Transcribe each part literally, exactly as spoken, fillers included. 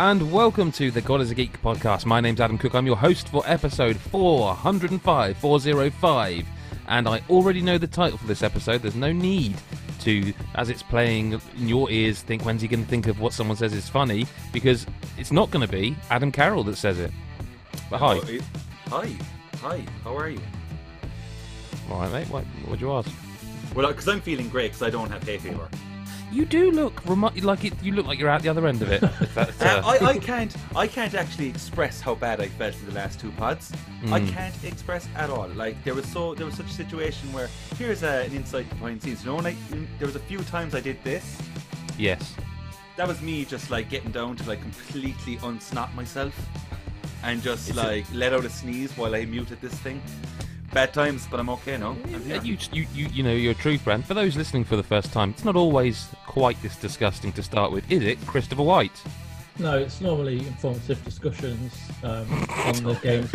and welcome to the God is a Geek podcast. My name's Adam Cook. I'm your host for episode four hundred five, four oh five, and I already know the title for this episode. There's no need to, as it's playing in your ears, think when's he going to think of what someone says is funny, because it's not going to be Adam Carroll that says it. But hi. Oh, it, hi. Hi. How are you? All right, mate. What would you ask? Well, because I'm feeling great because I don't have hay fever. You do look remo- like it. You look like you're out the other end of it. If that's, uh... uh, I, I can't. I can't actually express how bad I felt in the last two pods. Mm. I can't express at all. Like there was so there was such a situation where here's a, an insight behind the scenes. You know, when I, there was a few times I did this. Yes. That was me just like getting down to like completely unsnot myself and just Is like it... let out a sneeze while I muted this thing. Bad times, but I'm okay now. Yeah, you, you, you, you know, you're a true friend. For those listening for the first time, it's not always quite this disgusting to start with, is it, Christopher White? No, it's normally informative discussions um, on the games,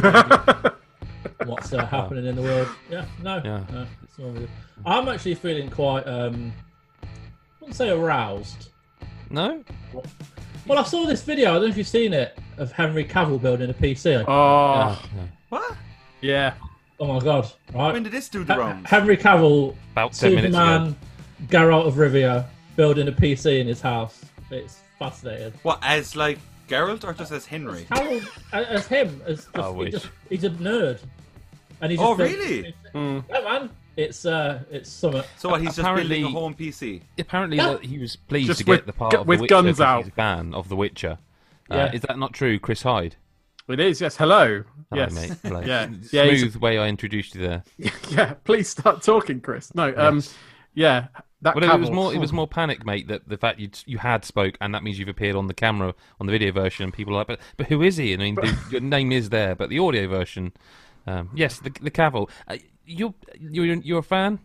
what's uh, happening oh. in the world. Yeah, no, yeah. no, it's normally. I'm actually feeling quite, um, I wouldn't say aroused. No? Well, I saw this video, I don't know if you've seen it, of Henry Cavill building a P C. Oh. Yeah. What? Yeah. Oh my god! Right. When did this do the rounds? Henry Cavill, about ten minutes Superman, Geralt of Rivia, building a P C in his house. It's fascinating. What, as like Geralt or just as Henry? Cavill, as him, as just, I he wish. Just, he's a nerd. And he's oh just really? Mm. Yeah, man. It's uh, it's summer. So what, he's apparently, just building a home P C. Apparently, yeah. he was pleased just to with, get the part g- of with the Witcher guns out. He's a fan of The Witcher. Uh, yeah. Is that not true, Chris Hyde? It is, yes. Hello. Hello, yes. mate. Hello. Yeah. Smooth yeah, way I introduced you there. Yeah, please start talking, Chris. No, um, yes. yeah, that well, Cavill. it was more. It was more panic, mate. That the fact you you had spoke, and that means you've appeared on the camera on the video version. And people are like, but but who is he? I mean, the, your name is there, but the audio version, um, yes, the the Cavill. Uh, you're you're you're a fan.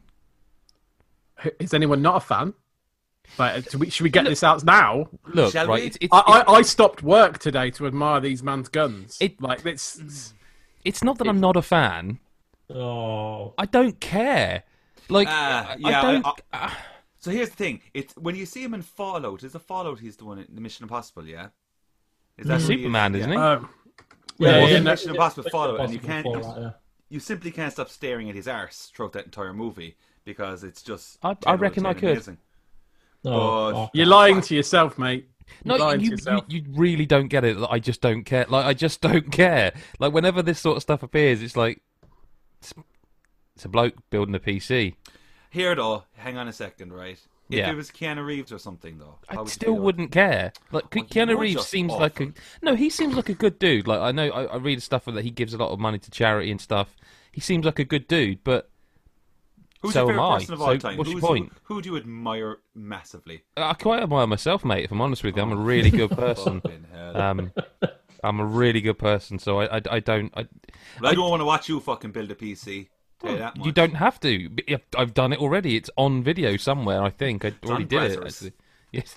Is anyone not a fan? But should we, should we get look, this out now? Look, Shall right. we? It's, it's, I, it's, I, I stopped work today to admire these man's guns. It, like it's, it's. It's not that it, I'm not a fan. Oh, I don't care. Like, uh, yeah, I don't. I, I, uh, so here's the thing: it's when you see him in Fallout. Is the Fallout he's the one in the Mission Impossible? Yeah. Is that Superman? Is, isn't he? Um, yeah, yeah, yeah, yeah, Mission yeah, Impossible yeah, Fallout, and you Impossible can't. Fallout, yeah. You simply can't stop staring at his arse throughout that entire movie because it's just. I, I reckon I could. Amazing. Oh, but, you're lying to yourself, mate. You're no, lying you, to yourself. you you really don't get it. I just don't care. Like I just don't care. Like whenever this sort of stuff appears, it's like it's, it's a bloke building a P C. Here though, hang on a second, right? If yeah. it was Keanu Reeves or something, though, I would still wouldn't care. Like well, Keanu Reeves seems awful. like a no. He seems like a good dude. Like I know, I, I read stuff that he gives a lot of money to charity and stuff. He seems like a good dude, but. Who's so your favourite am I. person of all so time? What's Who's, your point? Who, who do you admire massively? I quite admire myself, mate. If I'm honest with you, I'm a really good person. um, I'm a really good person, so I, I, I don't. I, well, I, I don't want to watch you fucking build a P C. Tell you that much. You don't have to. I've done it already. It's on video somewhere. I think I it's already did it. Actually. Yes.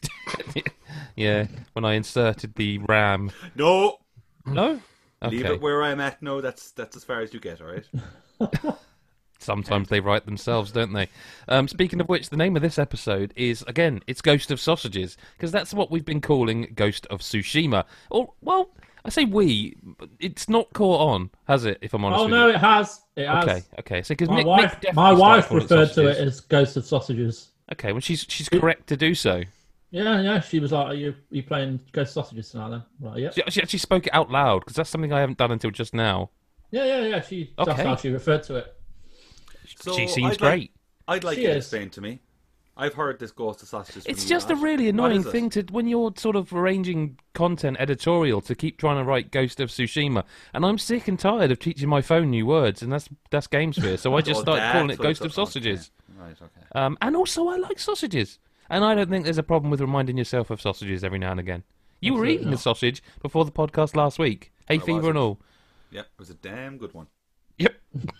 Yeah. When I inserted the RAM. No. No. Okay. Leave it where I'm at. No, that's that's as far as you get. All right. Sometimes they write themselves, don't they? Um, speaking of which, the name of this episode is, again, it's Ghost of Sausages, because that's what we've been calling Ghost of Tsushima. Or, well, I say we, but it's not caught on, has it, if I'm honest oh, with no, you? it has. It has. Okay, okay. So, because my Nick, wife, Nick my wife started referred calling to it as Ghost of Sausages. Okay, well, she's she's correct to do so. Yeah, yeah. She was like, "Are you, are you playing Ghost of Sausages tonight?" Then, right, yeah. She, she actually spoke it out loud, because that's something I haven't done until just now. Yeah, yeah, yeah. She Okay. that's how she referred to it. So she seems I'd great. Like, I'd like She you to is. explain to me. I've heard this Ghost of Sausages. It's from just you a lot. really annoying What is it? thing to when you're sort of arranging content editorial to keep trying to write Ghost of Tsushima, and I'm sick and tired of teaching my phone new words, and that's that's GameSphere, so I just Oh, started calling it that's what Ghost of it's up- Sausages. okay. Right. Okay. Um, and also, I like sausages, and I don't think there's a problem with reminding yourself of sausages every now and again. You were Absolutely eating a not. sausage before the podcast last week, hay I fever wasn't. and all. Yep, it was a damn good one. Yep.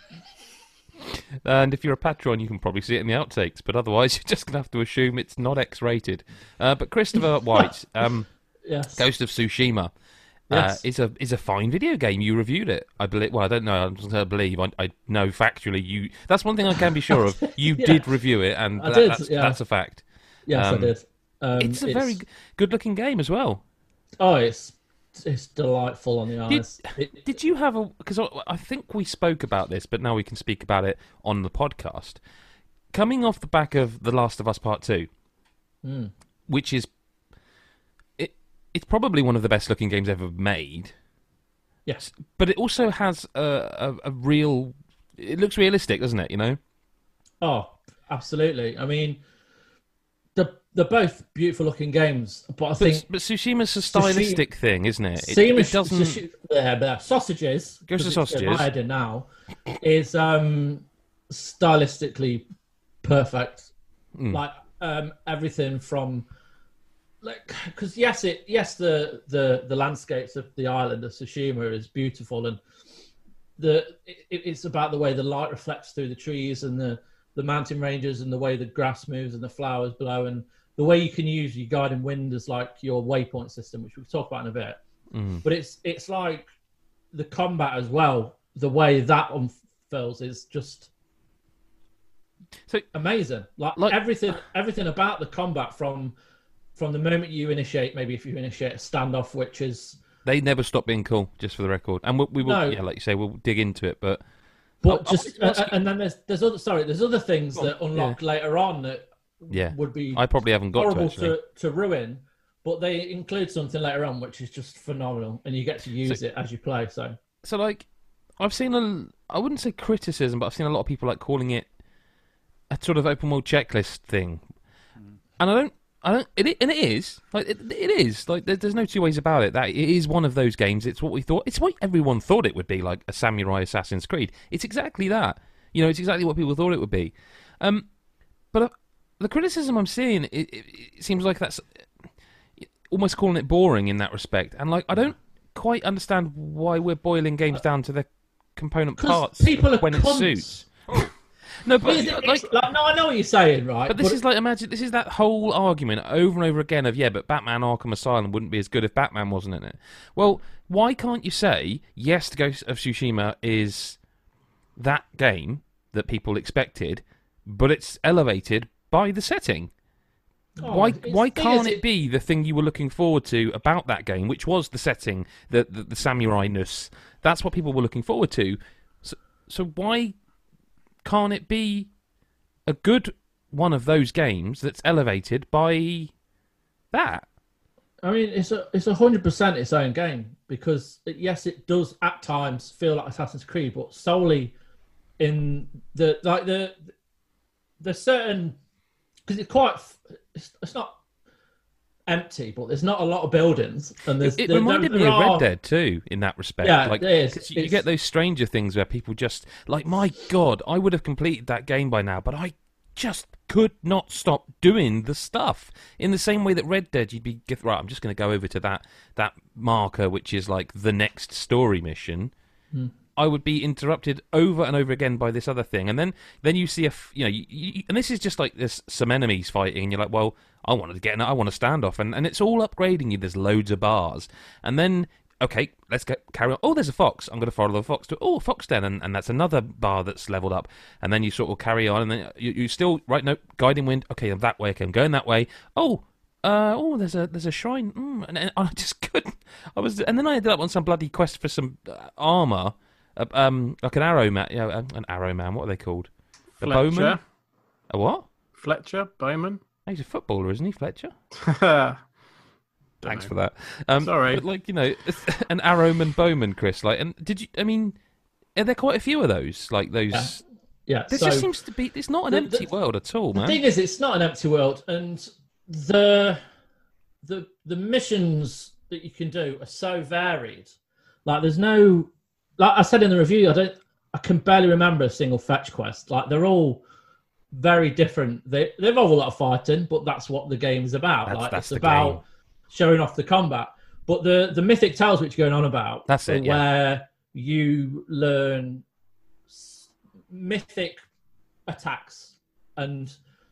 And if you're a patron, you can probably see it in the outtakes, but otherwise, you're just going to have to assume it's not X-rated. Uh, but Christopher White, um, Yes. Ghost of Tsushima, Yes. uh, is a is a fine video game. You reviewed it, I believe. Well, I don't know. I'm just going to believe. I, I know factually. You. That's one thing I can be sure of. You Yeah. did review it, and I that, did, that's, yeah. that's a fact. Yes, Um, I did. Um, it's a very good-looking game as well. Oh, it's it's delightful on the eyes. Did, It, did you have a? Because I, I think we spoke about this, but now we can speak about it on the podcast. Coming off the back of The Last of Us Part Two, mm. which is it, it's probably one of the best looking games ever made. Yes, but it also has a, a, a real. It looks realistic, doesn't it? You know. Oh, absolutely. I mean, they're, they're both beautiful looking games, but I But, think but Tsushima's a stylistic Tsushima, thing, isn't it? It, Tsushima, it doesn't. Tsushima, yeah, but sausages. Goes to 'cause it's sausages. divided now is um, stylistically perfect. Mm. Like um, everything from like because yes, it yes the the the landscapes of the island of Tsushima is beautiful, and the it, it's about the way the light reflects through the trees and the the mountain ranges and the way the grass moves and the flowers blow and the way you can use your guiding wind as like your waypoint system, which we'll talk about in a bit. Mm. But it's it's like the combat as well. The way that unfurls is just So- amazing. Like, like- everything, everything about the combat from from the moment you initiate, maybe if you initiate a standoff, which is They never stop being cool, just for the record. And we, we will, No. yeah, like you say, we'll dig into it. But but I- I just wanted to ask uh, and then there's there's other sorry there's other things Go on, that unlock later on that Yeah. would be I probably haven't got to horrible actually. to, to ruin, but they include something later on which is just phenomenal, and you get to use it as you play. So So, like, I've seen a, I wouldn't say criticism, but I've seen a lot of people like calling it a sort of open world checklist thing, and I don't, I don't, it, and it is like it, it is like there, there's no two ways about it. That it is one of those games. It's what we thought. It's what everyone thought it would be, like a samurai Assassin's Creed. It's exactly that. You know, it's exactly what people thought it would be. Um, but uh, the criticism I'm seeing, it, it, it seems like that's almost calling it boring in that respect, and like I don't quite understand why we're boiling games down to their component 'Cause parts people are when it cunts. suits. No, but Is it- like, it's like, no, I know what you're saying, right? but this is like imagine this is that whole argument over and over again of yeah, but Batman Arkham Asylum wouldn't be as good if Batman wasn't in it. Well, why can't you say yes? The Ghost of Tsushima is that game that people expected, but it's elevated by the setting. Oh, why it's- why thing can't is, it be the thing you were looking forward to about that game, which was the setting, the the, the samurai-ness? That's what people were looking forward to. So, so why can't it be a good one of those games that's elevated by that? I mean, it's a it's a hundred percent its own game because yes, it does at times feel like Assassin's Creed, but solely in the like the the certain because it's quite it's, it's not empty, but there's not a lot of buildings and there's It there- reminded there me of are- Red Dead too, in that respect. Yeah, like, it is. 'cause you, you It's- get those stranger things where people just like, my God, I would have completed that game by now, but I just could not stop doing the stuff. In the same way that Red Dead, you'd be right. I'm just going to go over to that that marker, which is like the next story mission. Hmm. I would be interrupted over and over again by this other thing, and then then you see a f- you know, you, you, and this is just like there's some enemies fighting, and you're like, well, I wanted to get in, I want to stand off, and, and it's all upgrading you. There's loads of bars, and then okay, let's get carry on. Oh, there's a fox. I'm going to follow the fox to oh, fox den, and, and that's another bar that's leveled up, and then you sort of carry on, and then you, you still right no guiding wind. Okay, I'm that way. Okay, I'm going that way. Oh. Uh, oh, there's a there's a shrine, mm, and, and I just couldn't. I was, and then I ended up on some bloody quest for some uh, armor. Uh, um, like an arrow man, you know, uh, an arrow man. What are they called? The Fletcher. bowman. A what? Fletcher, Bowman. Oh, he's a footballer, isn't he, Fletcher? Thanks Thanks for that. Um, Sorry. but like you know, an arrowman, bowman, Chris. Like, and did you? I mean, are there quite a few of those? Like those. Yeah. Yeah, There so just seems to be. It's not an the- empty the- world at all, the man. thing is, it's not an empty world, and the the the missions that you can do are so varied. Like, there's no, like I said in the review, I don't, I can barely remember a single fetch quest. Like, they're all very different. They they involve a lot of fighting, but that's what the game is about. That's- like, that's it's the about game. showing off the combat. But the the mythic tales which you're going on about, That's it, are yeah. where you learn s- mythic attacks and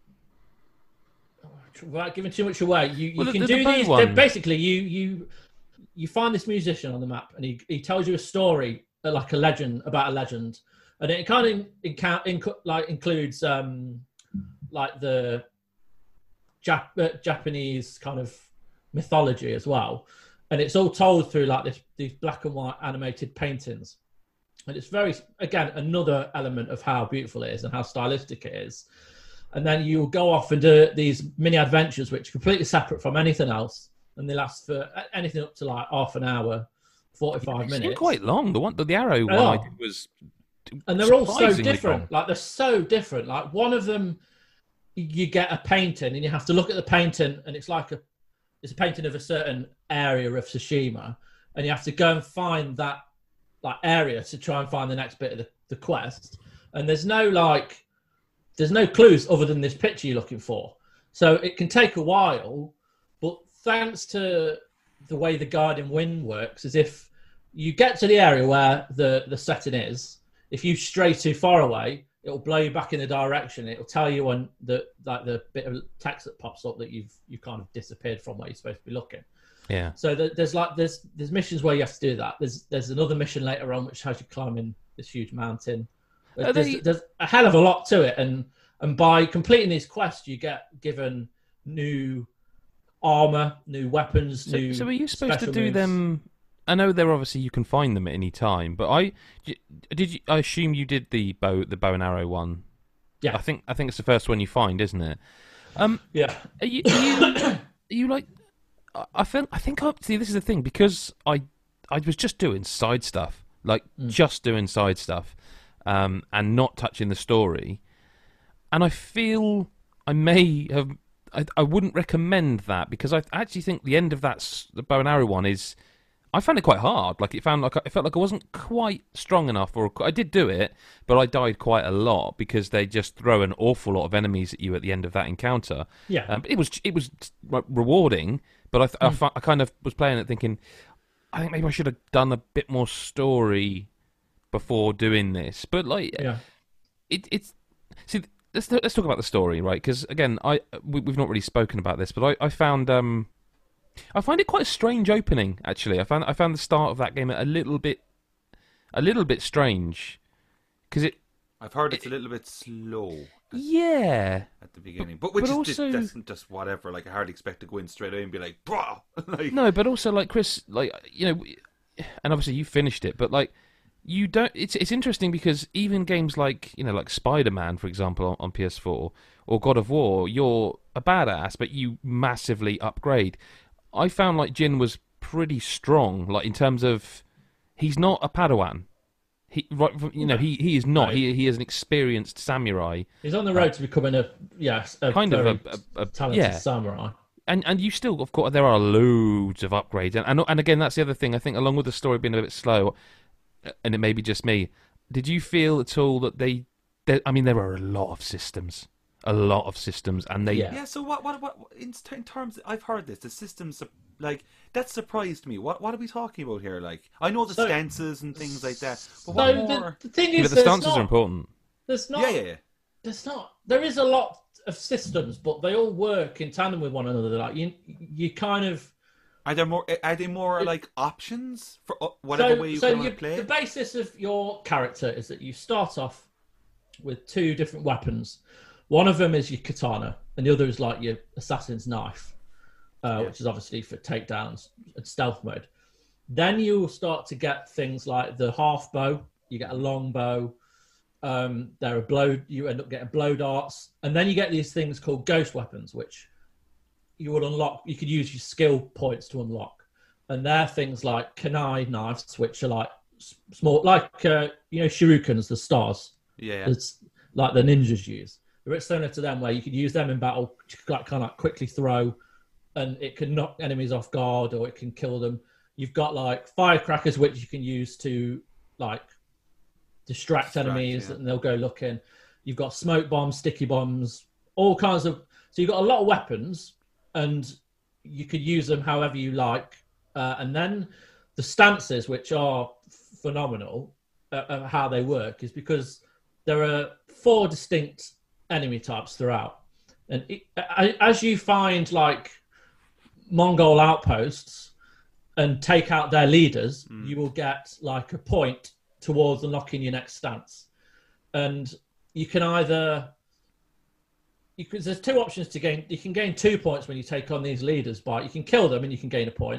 without giving too much away, you, you Well, the- can the- do the bow these. one- they're Basically, you you you find this musician on the map, and he he tells you a story, uh, like a legend about a legend, and it kind of incou- inc- like includes um like the Jap- uh, Japanese kind of mythology as well. and it's all told through like this these black and white animated paintings. And it's very, again, another element of how beautiful it is and how stylistic it is. And then you'll go off and do these mini adventures, which are completely separate from anything else. And they last for anything up to like half an hour, forty-five They're minutes. quite long. The one, the, the arrow one Oh. I did was, And they're all so surprisingly different. long. Like, they're so different. Like, one of them, you get a painting and you have to look at the painting, and it's like a, it's a painting of a certain area of Tsushima. And you have to go and find that like area to try and find the next bit of the, the quest. And there's no like there's no clues other than this picture you're looking for. So it can take a while, but thanks to the way the Guardian Wind works, is if you get to the area where the, the setting is, if you stray too far away, it'll blow you back in the direction. It'll tell you on the like the bit of text that pops up that you've you kind of disappeared from where you're supposed to be looking. Yeah. So there's like there's there's missions where you have to do that. There's there's another mission later on which has you climbing this huge mountain. Are There's, they- there's a hell of a lot to it, and and by completing these quests, you get given new armor, new weapons, So, new. so are you supposed to special do moves. them? I know they're obviously you can find them at any time, but I did. You, I assume you did the bow, the bow and arrow one. Yeah. I think I think it's the first one you find, isn't it? Um, Yeah, are you? Are you, are you like? I- I feel. I think. I, see, this is the thing because I I was just doing side stuff, like Mm. just doing side stuff, um, and not touching the story. And I feel I may have. I, I wouldn't recommend that because I actually think the end of that s- the bow and arrow one is. I found it quite hard. Like it found like I felt like I wasn't quite strong enough, or I did do it, but I died quite a lot because they just throw an awful lot of enemies at you at the end of that encounter. yeah. Um, it was it was like, rewarding, but I, th- I, fi- I kind of was playing it thinking, I think maybe I should have done a bit more story before doing this. But like, yeah. it, it's see. Let's let's talk about the story, right? Because again, I we, we've not really spoken about this, but I, I found um, I find it quite a strange opening. Actually, I found I found the start of that game a little bit, a little bit strange, because it I've heard it's a little bit slow yeah. at the beginning, but which but is also- just, that's just whatever. Like I hardly expect to go in straight away and be like, "Bruh!" like, No, but also like Chris, like you know, and obviously you finished it, but like you don't. It's it's interesting because even games like you know like Spider Man, for example, on, on P S four or God of War, you're a badass, but you massively upgrade. I found like Jin was pretty strong, like in terms of he's not a Padawan. He right, from- you know, he, he is not. Right. He he is an experienced samurai, He's on the road to becoming a yes, a kind of very a, a, a talented yeah. samurai. And and you still, of course, there are loads of upgrades, and, and and again, that's the other thing. I think, along with the story being a bit slow, and it may be just me. Did you feel at all that they? There, I mean, there are a lot of systems, a lot of systems, and they. Yeah. Yeah. So what? What? What? In, in terms, I've heard this. The systems, like that surprised me. What? What are we talking about here? Like, I know the So- stances and things like that. But So what the, more? the thing Yeah, is, but the there's stances not, are important. There's not. Yeah, yeah, yeah. There's not. There is a lot of systems, but they all work in tandem with one another. Like you, you kind of. Are there more? Are they more like options for uh, whatever so, way you so want you, to play? the it? basis of your character is that you start off with two different weapons. One of them is your katana, and the other is like your assassin's knife, uh, Yeah. which is obviously for takedowns and stealth mode. Then you'll start to get things like the half bow. You get a long bow. Um, there are blow. You end up getting blow darts, and then you get these things called ghost weapons, which you will unlock. You could use your skill points to unlock, and they're things like kunai knives, which are like s- small, like uh, you know, shurikens, the stars. Yeah, yeah. It's like the ninjas use. They're a bit similar to them, where you could use them in battle, to, like kind of like quickly throw, and it can knock enemies off guard or it can kill them. You've got like firecrackers, which you can use to like distract, Distract, enemies, yeah. and they'll go looking. You've got smoke bombs, sticky bombs, all kinds of. So you've got a lot of weapons, and you could use them however you like. Uh, and then the stances, which are phenomenal, uh, of how they work, is because there are four distinct enemy types throughout, and it, a- as you find like Mongol outposts and take out their leaders, Mm. you will get like a point towards unlocking your next stance. And you can either you can, there's two options to gain. You can gain two points when you take on these leaders, but you can kill them and you can gain a point,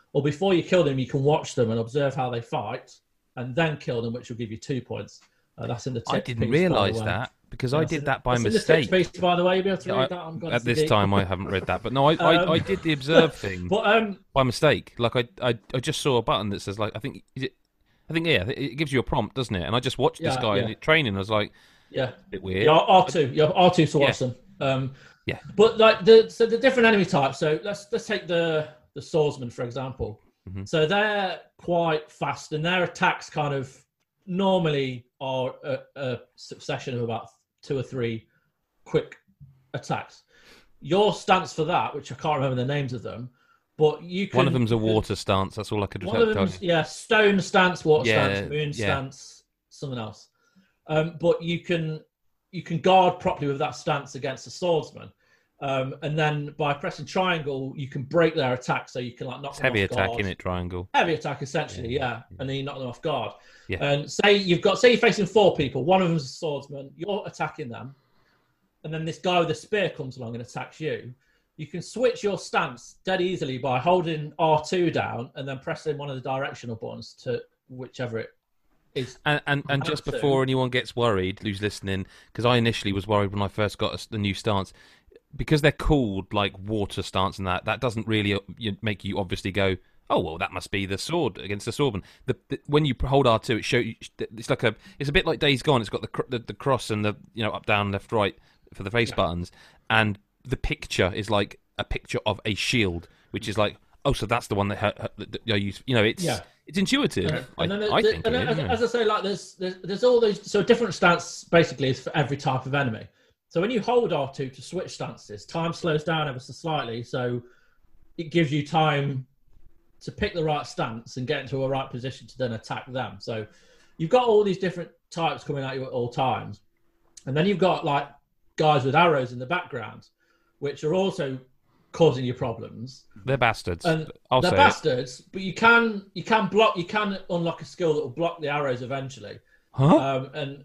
or before you kill them, you can watch them and observe how they fight, and then kill them, which will give you two points. Uh, that's in the tips I didn't piece, realise by the way. that because Yeah, I that's did in- that by that's in mistake. the tips piece, by the way, you'll be able to Yeah, read I- that. I'm At this time, I haven't read that, but no, I, Um, I, I did the observe thing But um, by mistake. Like I, I, I just saw a button that says like I think is it, I think yeah, it gives you a prompt, doesn't it? And I just watched this Yeah, guy yeah. in training. I was like, yeah, a bit weird. yeah, R two, yeah, R two to watch Yeah. them. Um, Yeah. But like the so the different enemy types. So let's let's take the the swordsman for example. Mhm. So they're quite fast, and their attacks kind of normally are a, a succession of about two or three quick attacks. Your stance for that, which I can't remember the names of them, but you can. One of them's a you can- water stance. That's all I could One tell of you. them's yeah, stone stance, water Yeah, stance, moon yeah. stance, something else. Um, but you can you can guard properly with that stance against a swordsman, um, and then by pressing triangle, you can break their attack. So you can like knock It's them heavy off attack guard. in it, triangle. Heavy attack, essentially, Yeah, yeah, and then you knock them off guard. Yeah. And say you've got say you're facing four people. One of them's a swordsman. You're attacking them, and then this guy with a spear comes along and attacks you. You can switch your stance dead easily by holding R two down and then pressing one of the directional buttons to whichever it is. And and, and just How to. before anyone gets worried, who's listening, because I initially was worried when I first got a, the new stance, because they're called like water stance and that. That doesn't really uh, you, make you obviously go, oh well, that must be the sword against the swordman. The, the when you hold R two, it show you, it's like a it's a bit like Days Gone. It's got the cr- the, the cross and the you know up down left right for the face Yeah. buttons, and the picture is like a picture of a shield, which is like oh, so that's the one that, ha- ha- that I use. You know, it's Yeah. it's intuitive. And, I, and then, I the- think. and it then is, as, yeah. as I say, like there's, there's there's all those so different stance basically is for every type of enemy. So when you hold R two to switch stances, time slows down ever so slightly, so it gives you time to pick the right stance and get into a right position to then attack them. So you've got all these different types coming at you at all times, and then you've got like guys with arrows in the background, which are also causing you problems. They're bastards. And I'll they're say bastards, but you can you can block you can unlock a skill that will block the arrows eventually. it. Huh? Um, and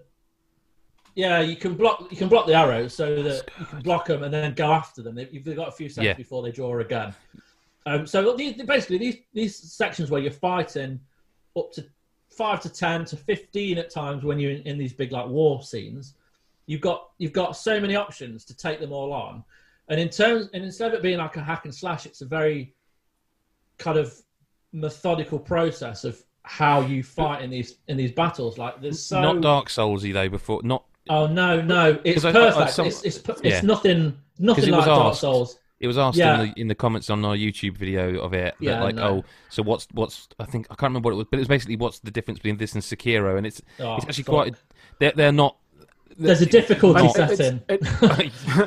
yeah, you can block you can block the arrows so that you can block them and then go after them. They- You've got a few seconds Yeah. before they draw again. Um, so these, basically, these these sections where you're fighting up to five to ten to fifteen at times when you're in, in these big like war scenes, you've got you've got so many options to take them all on. And in terms, and instead of it being like a hack and slash, it's a very kind of methodical process of how you fight in these in these battles. Like there's so Not Dark Soulsy though. Before not. oh no no it's 'Cause I- I- I- perfect. some- it's it's, it's yeah. nothing nothing it was like Dark asked. Souls. It was asked Yeah. in, the, in the comments on our YouTube video of it, that Yeah, like, no. oh, so what's what's? I think I can't remember what it was, but it was basically what's the difference between this and Sekiro, and it's Oh, it's actually fuck. quite. They're they're not. There's a difficulty not- It's- setting. it-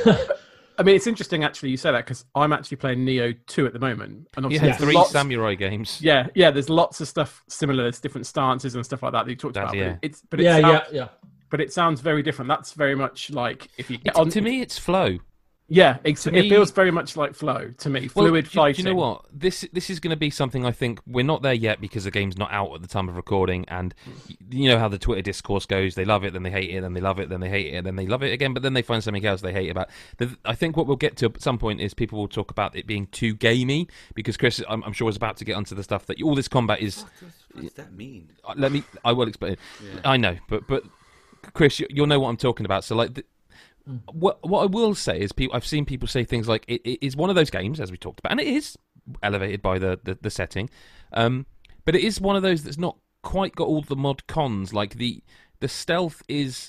I mean, it's interesting actually you say that because I'm actually playing Neo two at the moment, and You obviously had Yes. there's three lots- samurai games. Yeah, yeah. There's lots of stuff similar. There's different stances and stuff like that that you talked That's- about. yeah. But it's but it Yeah, sounds, yeah, yeah. but it sounds very different. That's very much like if you get It's- on to me, it's flow. Yeah, it's, to it me- feels very much like flow to me. Well, Fluid do, do fighting. you know what? This this is going to be something I think we're not there yet because the game's not out at the time of recording, and y- you know how the Twitter discourse goes. They love it, then they hate it, then they love it, then they hate it, then they love it again, but then they find something else they hate about. The, I think what we'll get to at some point is people will talk about it being too gamey because Chris, I'm, I'm sure, is about to get onto the stuff that all this combat is. What does, what does that mean? Uh, Let me. I will explain. Yeah. I know, but but Chris, you, you'll know what I'm talking about. So like. The, What what I will say is, people, I've seen people say things like it, it is one of those games, as we talked about, and it is elevated by the, the, the setting, um, but it is one of those that's not quite got all the mod cons. Like the the stealth is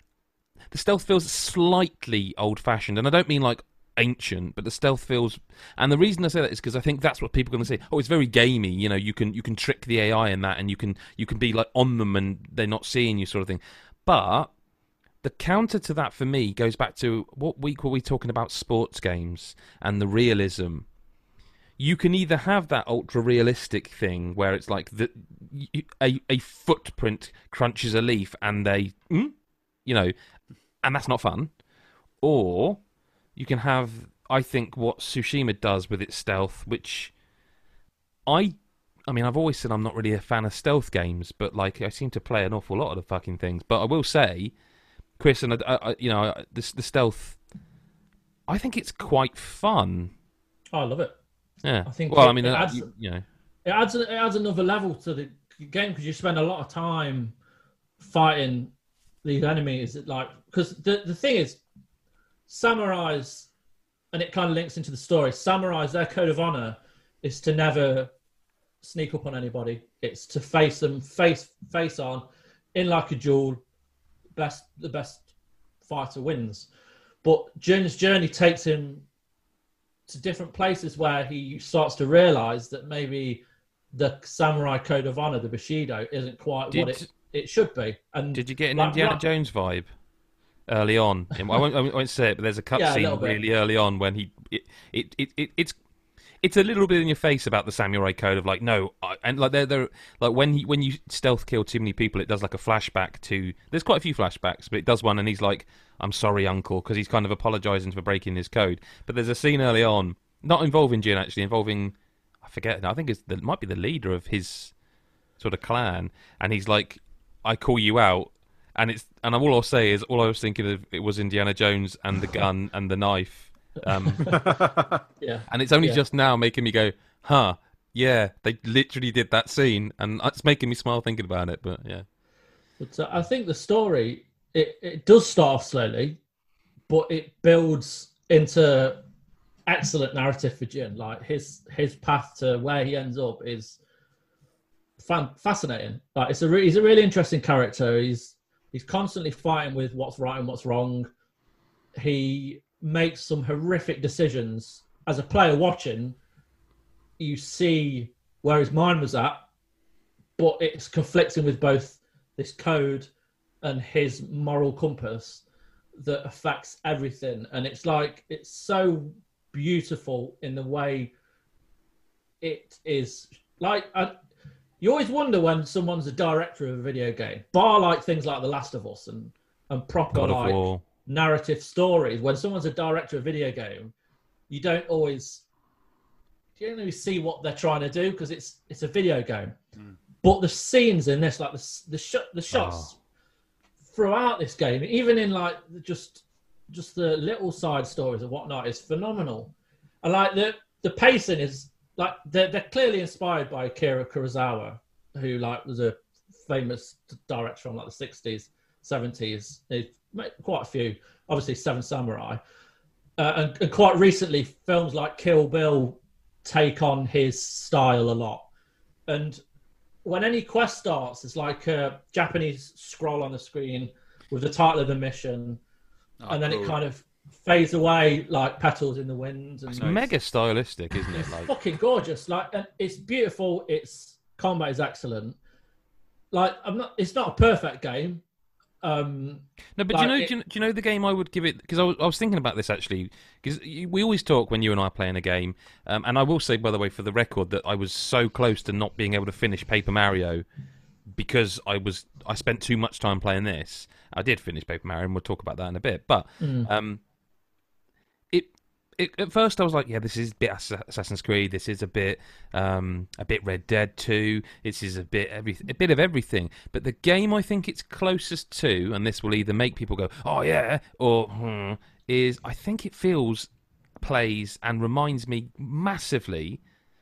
the stealth feels slightly old fashioned, and I don't mean like ancient, but the stealth feels. And the reason I say that is because I think that's what people are going to say. Oh, it's very gamey. You know, you can you can trick the A I in that, and you can you can be like on them, and they're not seeing you, sort of thing. But the counter to that for me goes back to what week were we talking about sports games and the realism. You can either have that ultra realistic thing where it's like the a a footprint crunches a leaf and they, mm? you know, and that's not fun, or you can have, I think, what Tsushima does with its stealth, which I. I mean, I've always said I'm not really a fan of stealth games, but like I seem to play an awful lot of the fucking things. But I will say, Chris, and I, I, you know, the, the stealth, I think it's quite fun. Oh, I love it. Yeah. I think Well, it- I mean, it uh, adds- you, you know, It adds it adds another level to the game because you spend a lot of time fighting these enemies. Like because the the thing is, samurais, and it kind of links into the story. Samurais, their code of honor is to never sneak up on anybody. It's to face them face face on, in like a duel. Best the best fighter wins. But Jin's journey takes him to different places where he starts to realize that maybe the samurai code of honor, the Bushido, isn't quite Did- what it, it should be. And did you get an like, Indiana right- Jones vibe early on? I won't, I won't say it, but there's a Yeah, a little cutscene bit. really early on when he it, it, it, it it's it's a little bit in your face about the samurai code of like no, I, and like they're, they're like when he when you stealth kill too many people, it does like a flashback to. There's quite a few flashbacks, but it does one, and he's like, "I'm sorry, Uncle," because he's kind of apologizing for breaking his code. But there's a scene early on, not involving Jin actually, involving I forget. I think it's the, it might be the leader of his sort of clan, and he's like, "I call you out." And it's and all I'll say is all I was thinking of it was Indiana Jones and the gun and the knife. Um, yeah, and it's only Yeah. just now making me go, huh, yeah, they literally did that scene, and it's making me smile thinking about it. But yeah, but uh, I think the story it, it does start off slowly, but it builds into excellent narrative for Jin. Like his his path to where he ends up is fan, fascinating. Like it's a re- he's a really interesting character. He's he's constantly fighting with what's right and what's wrong. He makes some horrific decisions. As a player watching, you see where his mind was at, but it's conflicting with both this code and his moral compass that affects everything. And it's like, it's so beautiful in the way it is. Like, I, you always wonder when someone's a director of a video game, bar like things like The Last of Us and, and proper God of like War. narrative stories. When someone's a director of a video game, you don't always you don't always see what they're trying to do because it's it's a video game. Mm. But the scenes in this, like the the shot, the shots Oh. throughout this game, even in like just just the little side stories and whatnot, is phenomenal. And like the the pacing is like they're they're clearly inspired by Akira Kurosawa, who like was a famous director from like the sixties, seventies. He's made quite a few, obviously Seven Samurai, uh, and, and quite recently films like Kill Bill take on his style a lot. And when any quest starts, it's like a Japanese scroll on the screen with the title of the mission, Oh, and then cool. it kind of fades away like petals in the wind. And It's mega stylistic, isn't it? it's Like, fucking gorgeous. Like, and it's beautiful. Its combat is excellent. Like, I'm not. It's not a perfect game. Um, no, but like do you know, it- do you, do you know the game I would give it? Because I was, I was thinking about this actually. Because we always talk when you and I are playing a game, um, and I will say, by the way, for the record, that I was so close to not being able to finish Paper Mario because I was I spent too much time playing this. I did finish Paper Mario, and we'll talk about that in a bit. But Mm. um, it, it at first I was like, yeah, this is a bit Ass- Assassin's Creed. This is a bit um, a bit Red Dead two. This is a bit every a bit of everything. But the game I think it's closest to, and this will either make people go, oh yeah, or hmm, is I think it feels, plays, and reminds me massively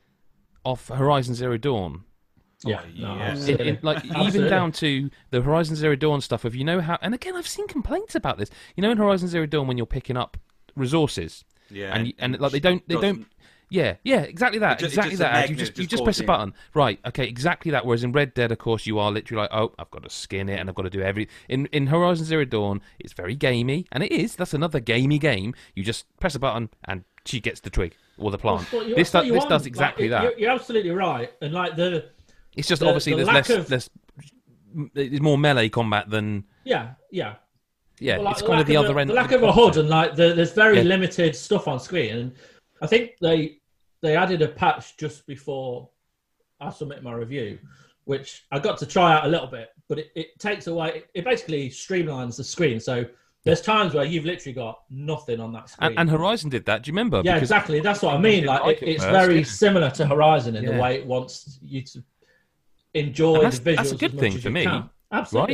of Horizon Zero Dawn. yeah, Oh, no, yes. In, absolutely. in, like even Absolutely. down to the Horizon Zero Dawn stuff of, you know how, and again I've seen complaints about this. You know in Horizon Zero Dawn when you're picking up resources, Yeah, and and, like they don't they doesn't- don't. Yeah, yeah, exactly that, It ju- it's exactly just a that. You magnet, just it you just just goes press a in. button, right? Okay, exactly that. Whereas in Red Dead, of course, you are literally like, oh, I've got to skin it and I've got to do every. In in Horizon Zero Dawn, it's very gamey, and it is. That's another gamey game. You just press a button and she gets the twig or the plant. That's what you- this that's what does, you this want. does Like, exactly it- that. You're, you're absolutely right. And like the It's just the- obviously the there's lack less of- there's there's more melee combat than yeah, yeah. yeah. But, like, it's the kind of lack the a- other end. The of lack the of a concept. hood and like the, there's very Yeah. limited stuff on screen. And I think they they added a patch just before I submit my review, which I got to try out a little bit, but it, it takes away. It basically streamlines the screen. So there's times where you've literally got nothing on that screen. And, and Horizon did that. Do you remember? yeah, Because- exactly. That's what I mean. didn't Like, like it, it it's first, very yeah. similar to Horizon in Yeah. the way it wants you to enjoy And that's- the visuals. that's a good as much thing as for you me, can. Absolutely. right?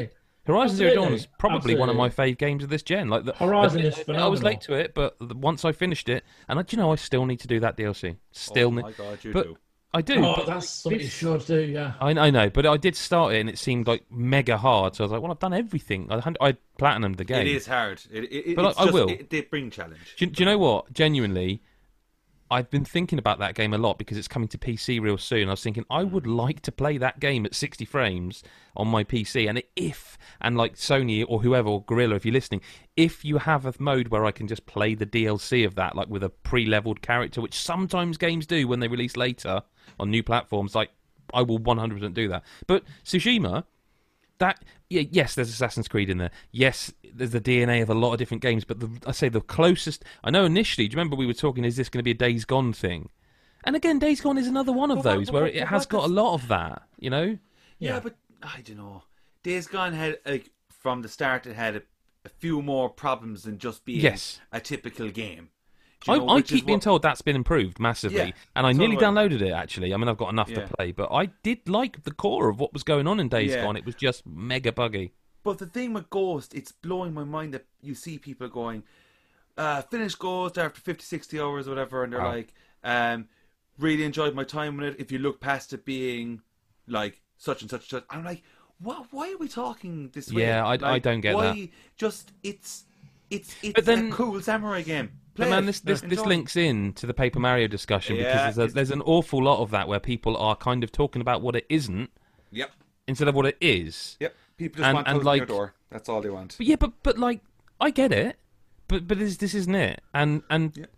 Horizon Zero Dawn Absolutely. is probably one of my Absolutely. fave games of this gen. Like the, Horizon I, is I was phenomenal. late to it, but the- once I finished it, and I, do you know, I still need to do that D L C. Still, Oh ne- my god, you but do. I do. Oh, but that's something you this- should do, yeah. I, I know, but I did start it, and it seemed like mega hard. So I was like, well, I've done everything. I had, I platinumed the game. It is hard. It, it, But it's I- I just, will. It, they bring challenge. Do, you- do you know what? Genuinely, I've been thinking about that game a lot because it's coming to P C real soon. I was thinking I would like to play that game at sixty frames on my P C. And if, and like Sony or whoever, or Guerrilla, if you're listening, if you have a mode where I can just play the D L C of that, like with a pre-leveled character, which sometimes games do when they release later on new platforms, like I will one hundred percent do that. But Tsushima, that yeah, yes, there's Assassin's Creed in there. Yes, there's the D N A of a lot of different games. But the, I say the closest. I know initially. Do you remember we were talking? Is this going to be a Days Gone thing? And again, Days Gone is another one of But what- those but where what- it but has what got a does- lot of that. You know? Yeah, Yeah. but I don't know. Days Gone had like from the start it had a, a few more problems than just being Yes. a typical game. Do you know, I, I which is keep being what- told that's been improved massively, Yeah, and I so nearly do I. downloaded it actually. I mean, I've got enough Yeah. to play, but I did like the core of what was going on in Days Yeah. Gone. It was just mega buggy. But the thing with Ghost, it's blowing my mind that you see people going, uh, finish Ghost after fifty, sixty hours or whatever, and they're Wow. like, um, really enjoyed my time with it. If you look past it being like such and such and such, I'm like, what? Why are we talking this way? Yeah, I- Like, I don't get why that. Just it's it's it's But then- a cool samurai game. Play But man, it. this this, this Enjoy. links in to the Paper Mario discussion Yeah, because there's, it's- a, there's an awful lot of that where people are kind of talking about what it isn't Yep, instead of what it is. yep. People just And- want and, to like, like- your door. That's all they want. But yeah, but but like I get it, but but this this isn't it. And and Yeah.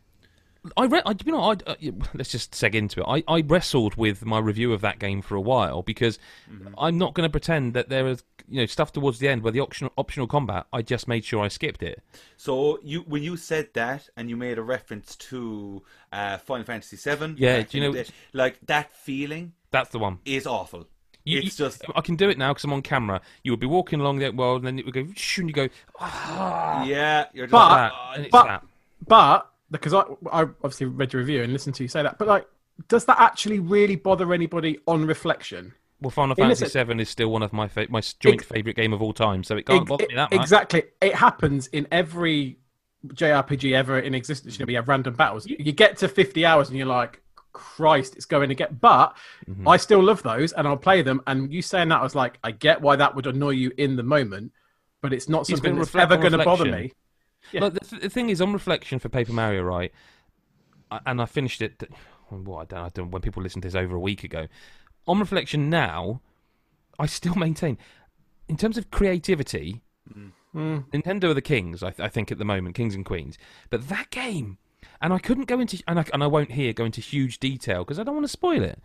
I read. I, you know, I uh, let's just seg into it. I, I wrestled with my review of that game for a while because Mm-hmm. I'm not going to pretend that there is you know stuff towards the end where the optional optional combat. I just made sure I skipped it. So you when you said that and you made a reference to uh, Final Fantasy seven, Yeah, back do you in know- the day, like that feeling That's the one. is awful. You, it's you- just I can do it now because I'm on camera. You would be walking along the world, and then it would go, shoo, and you go, ah, yeah, you're just But- like, that, and it's but- that. But because I, I obviously read your review and listened to you say that, but like, does that actually really bother anybody on reflection? Well, Final In Fantasy this- seven is still one of my fa- my joint Ex- favorite game of all time, so it can't Ex- bother me that much. Exactly. It happens in every J R P G ever in existence. You know, we have random battles. You get to fifty hours and you're like, Christ, it's going to get. But Mhm. I still love those and I'll play them. And you saying that, I was like, I get why that would annoy you in the moment, but it's not It's something been that's reflect- ever on going to bother reflection. me. Yeah. Like, the, th- the thing is, on reflection for Paper Mario, right? I, and I finished it. Well, I don't, I don't. When people listened to this over a week ago, on reflection now, I still maintain, in terms of creativity, Mm. Nintendo are the kings. I, th- I think at the moment, kings and queens. But that game, and I couldn't go into, and I, and I won't here go into huge detail because I don't want to spoil it.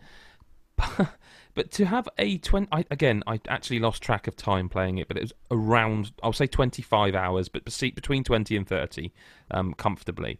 But to have a twenty, I, again, I actually lost track of time playing it, but it was around, I'll say twenty-five hours, but bese- between twenty and thirty, um, comfortably.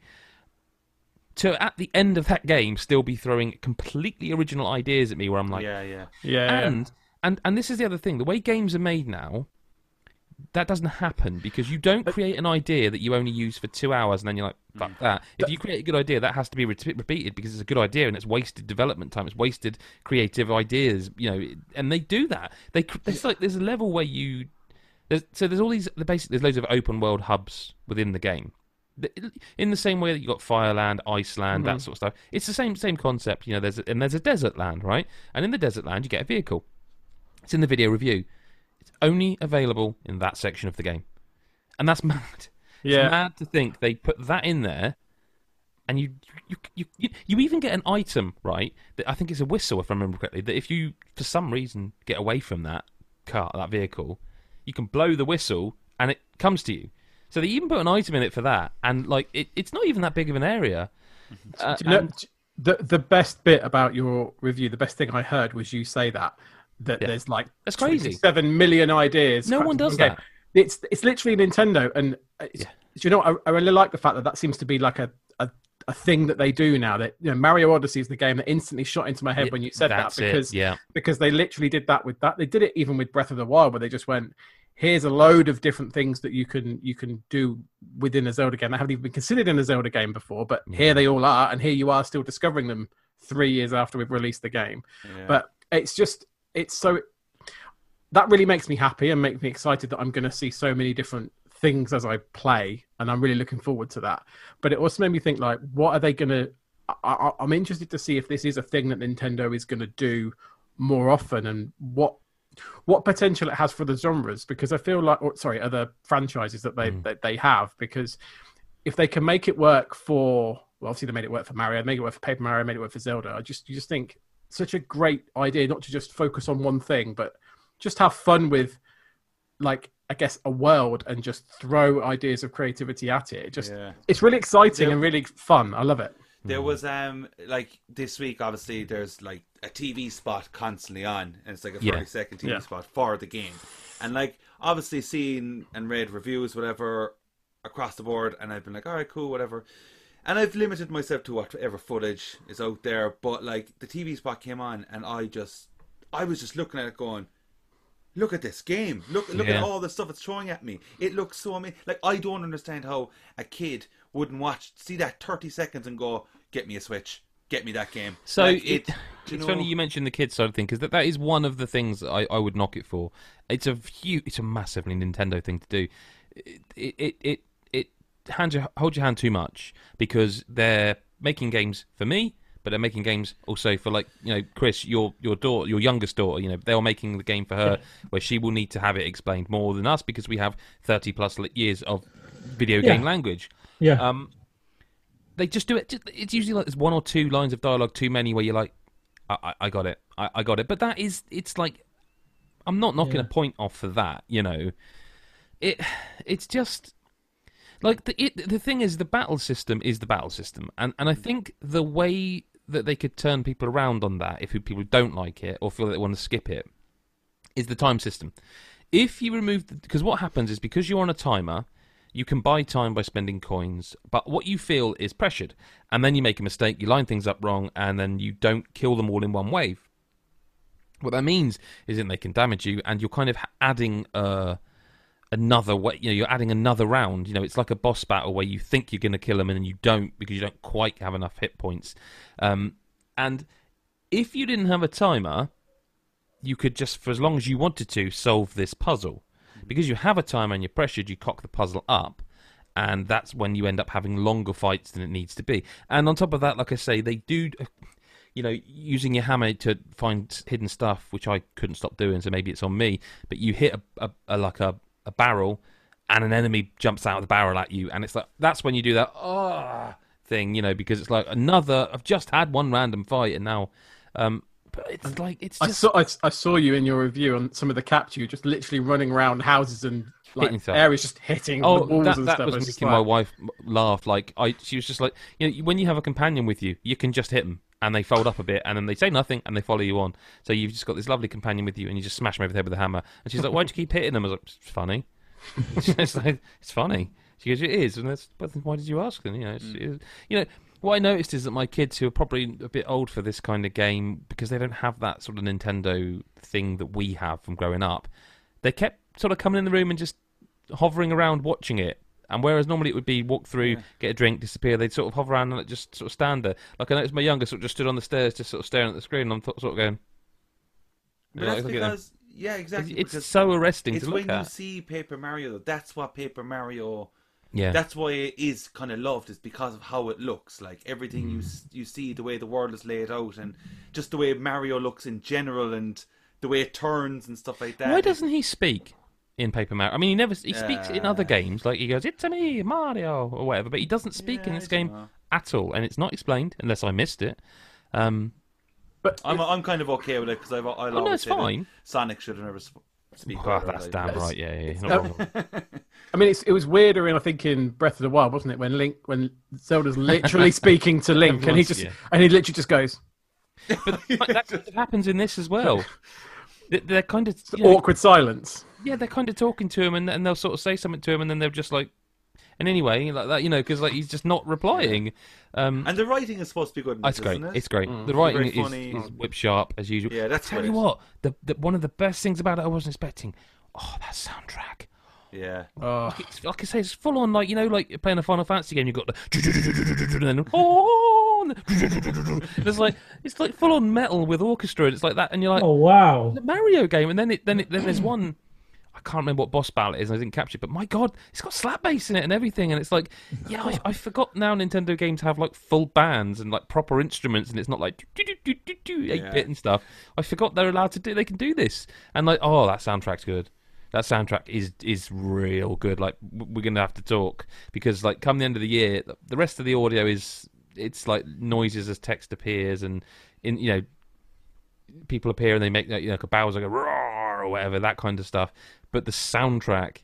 To at the end of that game still be throwing completely original ideas at me, where I'm like, yeah, yeah. Yeah. and and and this is the other thing: the way games are made now, that doesn't happen because you don't create an idea that you only use for two hours and then you're like, fuck that. If you create a good idea, that has to be re- repeated because it's a good idea and it's wasted development time. It's wasted creative ideas, you know. And they do that. They cr- it's like there's a level where you there's, so there's all these the basic there's loads of open world hubs within the game. The- In the same way that you got Fireland, Iceland, that sort of stuff, it's the same same concept. You know, there's a, and there's a desert land, right? And in the desert land, you get a vehicle. It's in the video review. It's only available in that section of the game, and that's mad. Yeah. It's mad to think they put that in there, and you you you you, you even get an item, right? That I think it's a whistle, if I remember correctly. That if you for some reason get away from that car, that vehicle, you can blow the whistle, and it comes to you. So they even put an item in it for that, and like it, it's not even that big of an area. Uh, Do you know, and- the the best bit about your review, the best thing I heard was you say that that Yeah. there's like That's crazy. seven million ideas. No cracked one into does one that. game. It's it's literally Nintendo, and it's, Yeah. do you know what? I, I really like the fact that that seems to be like a, a a thing that they do now. That you know, Mario Odyssey is the game that instantly shot into my head Yeah, when you said that that's it, because yeah. because they literally did that with that. They did it even with Breath of the Wild, where they just went, here's a load of different things that you can you can do within a Zelda game that haven't even been considered in a Zelda game before, but Yeah. here they all are, and here you are still discovering them three years after we've released the game. Yeah. But it's just it's so that really makes me happy and makes me excited that I'm going to see so many different things as I play, and I'm really looking forward to that. But it also made me think, like, what are they going to? I, I'm interested to see if this is a thing that Nintendo is going to do more often, and what what potential it has for the genres. Because I feel like, or, sorry, other franchises that they mm. that they have. Because if they can make it work for, well, obviously they made it work for Mario, made it work for Paper Mario, made it work for Zelda. I just you just think such a great idea, not to just focus on one thing, but just have fun with, like, I guess, a world and just throw ideas of creativity at it. It just yeah. It's really exciting there, and really fun. I love it. There was um like this week, obviously there's like a T V spot constantly on, and it's like a thirty yeah. second T V yeah. spot for the game, and like obviously seen and read reviews whatever across the board, and I've been like, all right, cool, whatever, and I've limited myself to whatever footage is out there. But like the T V spot came on, and I just I was just looking at it going, look at this game. Look look yeah. at all the stuff it's showing at me. It looks so amazing. Like, I don't understand how a kid wouldn't watch, see that thirty seconds and go, get me a Switch. Get me that game. So like, it, it, it's know... funny you mentioned the kids side of thing, because that, that is one of the things I, I would knock it for. It's a huge, it's a massively Nintendo thing to do. It it it, it hands your, hold your hand too much, because they're making games for me, but they're making games also for, like, you know, Chris, your your daughter, your youngest daughter. You know, they're making the game for her, yeah. where she will need to have it explained more than us, because we have thirty plus years of video game yeah. language. Yeah. Um, they just do it. Just, it's usually like there's one or two lines of dialogue too many where you're like, I, I, I got it, I, I got it. But that is, it's like, I'm not knocking yeah. a point off for that. You know, it, it's just. Like, the it, the thing is, the battle system is the battle system. And, and I think the way that they could turn people around on that, if people don't like it or feel that they want to skip it, is the time system. If you remove... Because what happens is, because you're on a timer, you can buy time by spending coins, but what you feel is pressured. And then you make a mistake, you line things up wrong, and then you don't kill them all in one wave. What that means is that they can damage you, and you're kind of adding... Uh, another way, you know, you're adding another round. You know, it's like a boss battle where you think you're going to kill them and then you don't, because you don't quite have enough hit points. Um, and if you didn't have a timer, you could just, for as long as you wanted to, solve this puzzle. Because you have a timer and you're pressured, you cock the puzzle up, and that's when you end up having longer fights than it needs to be. And on top of that, like I say, they do... You know, using your hammer to find hidden stuff, which I couldn't stop doing, so maybe it's on me. But you hit a, a, a like a a barrel, and an enemy jumps out of the barrel at you, and it's like, that's when you do that oh thing, you know, because it's like another. I've just had one random fight, and now, um, but it's like it's. Just... I saw I, I saw you in your review on some of the capture, you just literally running around houses and like areas, just hitting oh, the walls that, and that stuff. was making like... my wife laugh. Like I, she was just like, you know, when you have a companion with you, you can just hit them. And they fold up a bit, and then they say nothing, and they follow you on. So you've just got this lovely companion with you, and you just smash them over the head with a hammer. And she's like, "Why'd you keep hitting them?" I was like, "It's funny." It's like, it's funny. She goes, "It is." And that's, but why did you ask them? You know, it's, mm. it's, you know. What I noticed is that my kids, who are probably a bit old for this kind of game, because they don't have that sort of Nintendo thing that we have from growing up, they kept sort of coming in the room and just hovering around watching it. And whereas normally it would be walk through, yeah. get a drink, disappear, they'd sort of hover around and just sort of stand there. Like I noticed my youngest sort of just stood on the stairs, just sort of staring at the screen, and I'm th- sort of going. But that's like, because, yeah, exactly. It's, it's so arresting it's to look at. It's when you see Paper Mario, that's what Paper Mario. Yeah. That's why it is kind of loved, is because of how it looks. Like everything mm. you you see, the way the world is laid out, and just the way Mario looks in general, and the way it turns and stuff like that. Why doesn't he speak in Paper Mario? I mean, he never he speaks uh, in other games, like he goes, "It's a me, Mario," or whatever, but he doesn't speak yeah, in this game know. at all, and it's not explained unless I missed it. Um, but I'm I'm kind of okay with it, because I've I oh, no, it's fine. Sonic should have never speak. Oh, that's like, damn right, yeah, yeah. Not I mean, it's, it was weirder in I think in Breath of the Wild, wasn't it? When Link, when Zelda's literally speaking to Link, and he just yeah. and he literally just goes. But that, that happens in this as well. They're kind of know, awkward silence. Yeah, they're kind of talking to him, and, and they'll sort of say something to him, and then they're just like, and anyway, like that, you know, because like he's just not replying. Um, and the writing is supposed to be good. It's great. It? It's great. Mm. The writing is, is whip sharp as usual. Yeah, that's. Tell you what, the, the one of the best things about it I wasn't expecting. Oh, that soundtrack. Yeah. Oh. Like, like I say, it's full on, like, you know, like you're playing a Final Fantasy game. You've got the and then oh, on. It's like it's like full on metal with orchestra. And it's like that, and you're like, Oh wow! the Mario game, and then it then it, then there's one. I can't remember what boss battle it is, and I didn't capture it. But my God, it's got slap bass in it and everything, and it's like, yeah, I, I forgot now Nintendo games have like full bands and like proper instruments, and it's not like eight bit and stuff. I forgot they're allowed to do. They can do this, and like, oh, that soundtrack's good. That soundtrack is is real good. Like, we're gonna have to talk because like come the end of the year, the rest of the audio is it's like noises as text appears, and in you know people appear and they make you know like a Bowser go roar or whatever, that kind of stuff. But the soundtrack,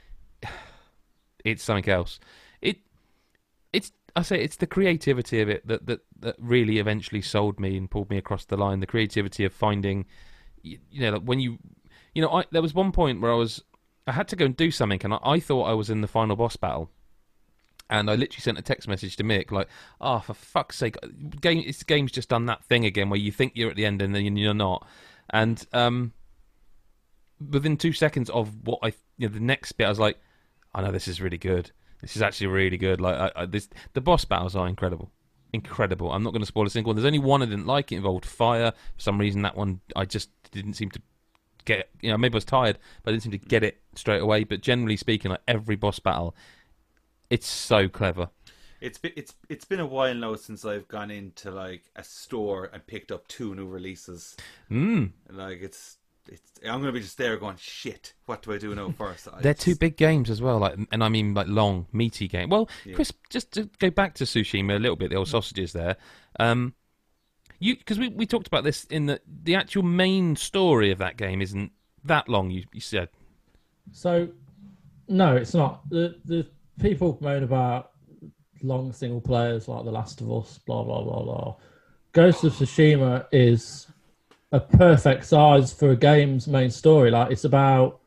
it's something else. It, it's I say it's the creativity of it that, that, that really eventually sold me and pulled me across the line. The creativity of finding, you, you know, like when you, you know, I, there was one point where I was, I had to go and do something, and I, I thought I was in the final boss battle, and I literally sent a text message to Mick like, "Oh, for fuck's sake, game, this game's just done that thing again where you think you're at the end and then you're not," and um. within two seconds of what I, you know, the next bit, I was like, "I know this is really good. This is actually really good." Like, I, I, this, the boss battles are incredible, incredible. I'm not going to spoil a single one. There's only one I didn't like. It involved fire for some reason. That one I just didn't seem to get. You know, maybe I was tired, but I didn't seem to get it straight away. But generally speaking, like every boss battle, it's so clever. It's been it's it's been a while now since I've gone into like a store and picked up two new releases. Mm. Like it's. It's, I'm going to be just there going, shit, what do I do now first? They're just... two big games as well, like, and I mean like long, meaty game. Well, yeah. Chris, just to go back to Tsushima a little bit, the old sausages there. Um, you because we, we talked about this in the the actual main story of that game isn't that long. You you said so. No, it's not. The the people moan about long single players like The Last of Us, blah blah blah blah. Ghost of Tsushima is a perfect size for a game's main story. Like it's about,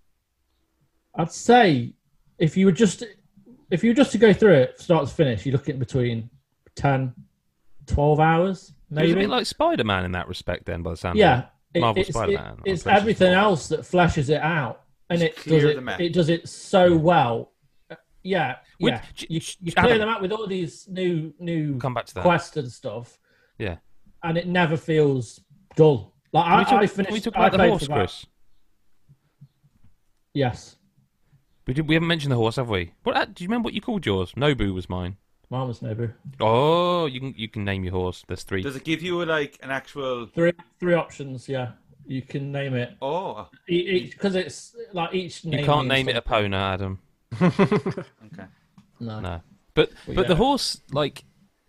I'd say, if you were just if you were just to go through it start to finish, you're looking between ten, twelve hours, maybe. It's a bit like Spider-Man in that respect, then, by the sound yeah, of it. Marvel it's, Spider-Man. It, it's everything else that fleshes it out, and it does it. It does it so well. Yeah, With, yeah. You, you Adam, clear them out with all these new new come back to that. quests and stuff. Yeah, and it never feels dull. Like I, talk, I finished. Can we talk I about the horse, about, Chris? Yes. We did, we haven't mentioned the horse, have we? What? Uh, do you remember what you called yours? Nobu was mine. Mine was Nobu. Oh, you can you can name your horse. There's three. Does it give you like an actual three three options? Yeah, you can name it. Oh, each because it's like each. You can't name it Epona, Adam. Okay. No. No. But Well, but yeah. the horse, like,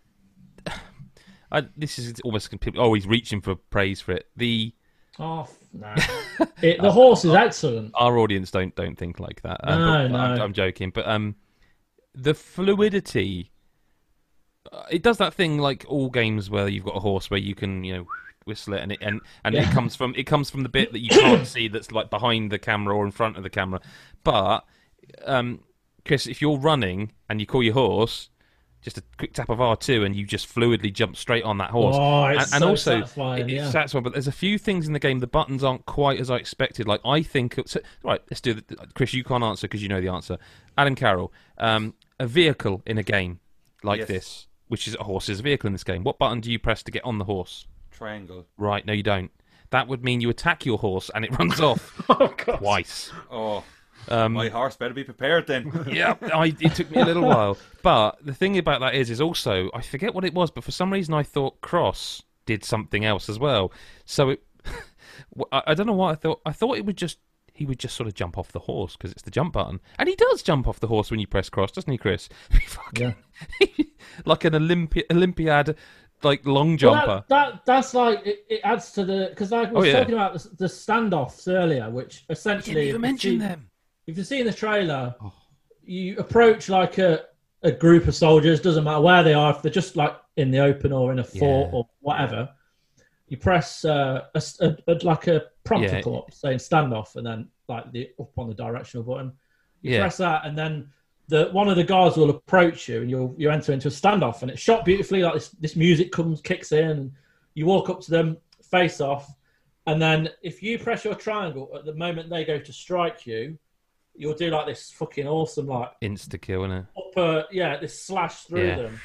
I, this is almost completely. Oh, he's reaching for praise for it. The Oh no! it, the horse is excellent. Our audience don't don't think like that. Um, No, but, no. I'm, I'm joking, but um, the fluidity. Uh, it does that thing like all games where you've got a horse where you can you know whistle it and it and, and it Yeah. comes from it comes from the bit that you can't see that's like behind the camera or in front of the camera. But um, Chris, if you're running and you call your horse, just a quick tap of R two and you just fluidly jump straight on that horse. Oh, it's and, and so also, satisfying, it- it's yeah. satisfying, but there's a few things in the game, the buttons aren't quite as I expected. Like, I think... So, right, let's do it. Chris, you can't answer because you know the answer. Adam Carroll, um, a vehicle in a game like Yes. this, which is a horse, is a vehicle in this game. What button do you press to get on the horse? triangle. Right, no, you don't. That would mean you attack your horse and it runs off Oh, God. twice. Oh, Um, my horse better be prepared then. yeah, I, it took me a little while. But the thing about that is, is also, I forget what it was, but for some reason I thought Cross did something else as well. So it, I, I don't know what I thought. I thought it would just, he would just sort of jump off the horse because it's the jump button. And he does jump off the horse when you press Cross, doesn't he, Chris? Fucking- like an Olympi- Olympiad, like long jumper. Well, that, that that's like it, it adds to the because I was Oh, yeah. talking about the, the standoffs earlier, which I essentially didn't even if you mention see- them. If you've seen the trailer, Oh. you approach like a, a group of soldiers, doesn't matter where they are, if they're just like in the open or in a fort Yeah. or whatever, you press uh, a, a, a- like a prompt Yeah. to come up saying standoff and then like the up on the directional button. You Yeah. press that and then the one of the guards will approach you and you'll you enter into a standoff and it's shot beautifully, like this, this music comes, kicks in, and you walk up to them, face off, and then if you press your triangle at the moment they go to strike you, you'll do like this fucking awesome like Insta kill, innit? upper, yeah, this slash through Yeah. them,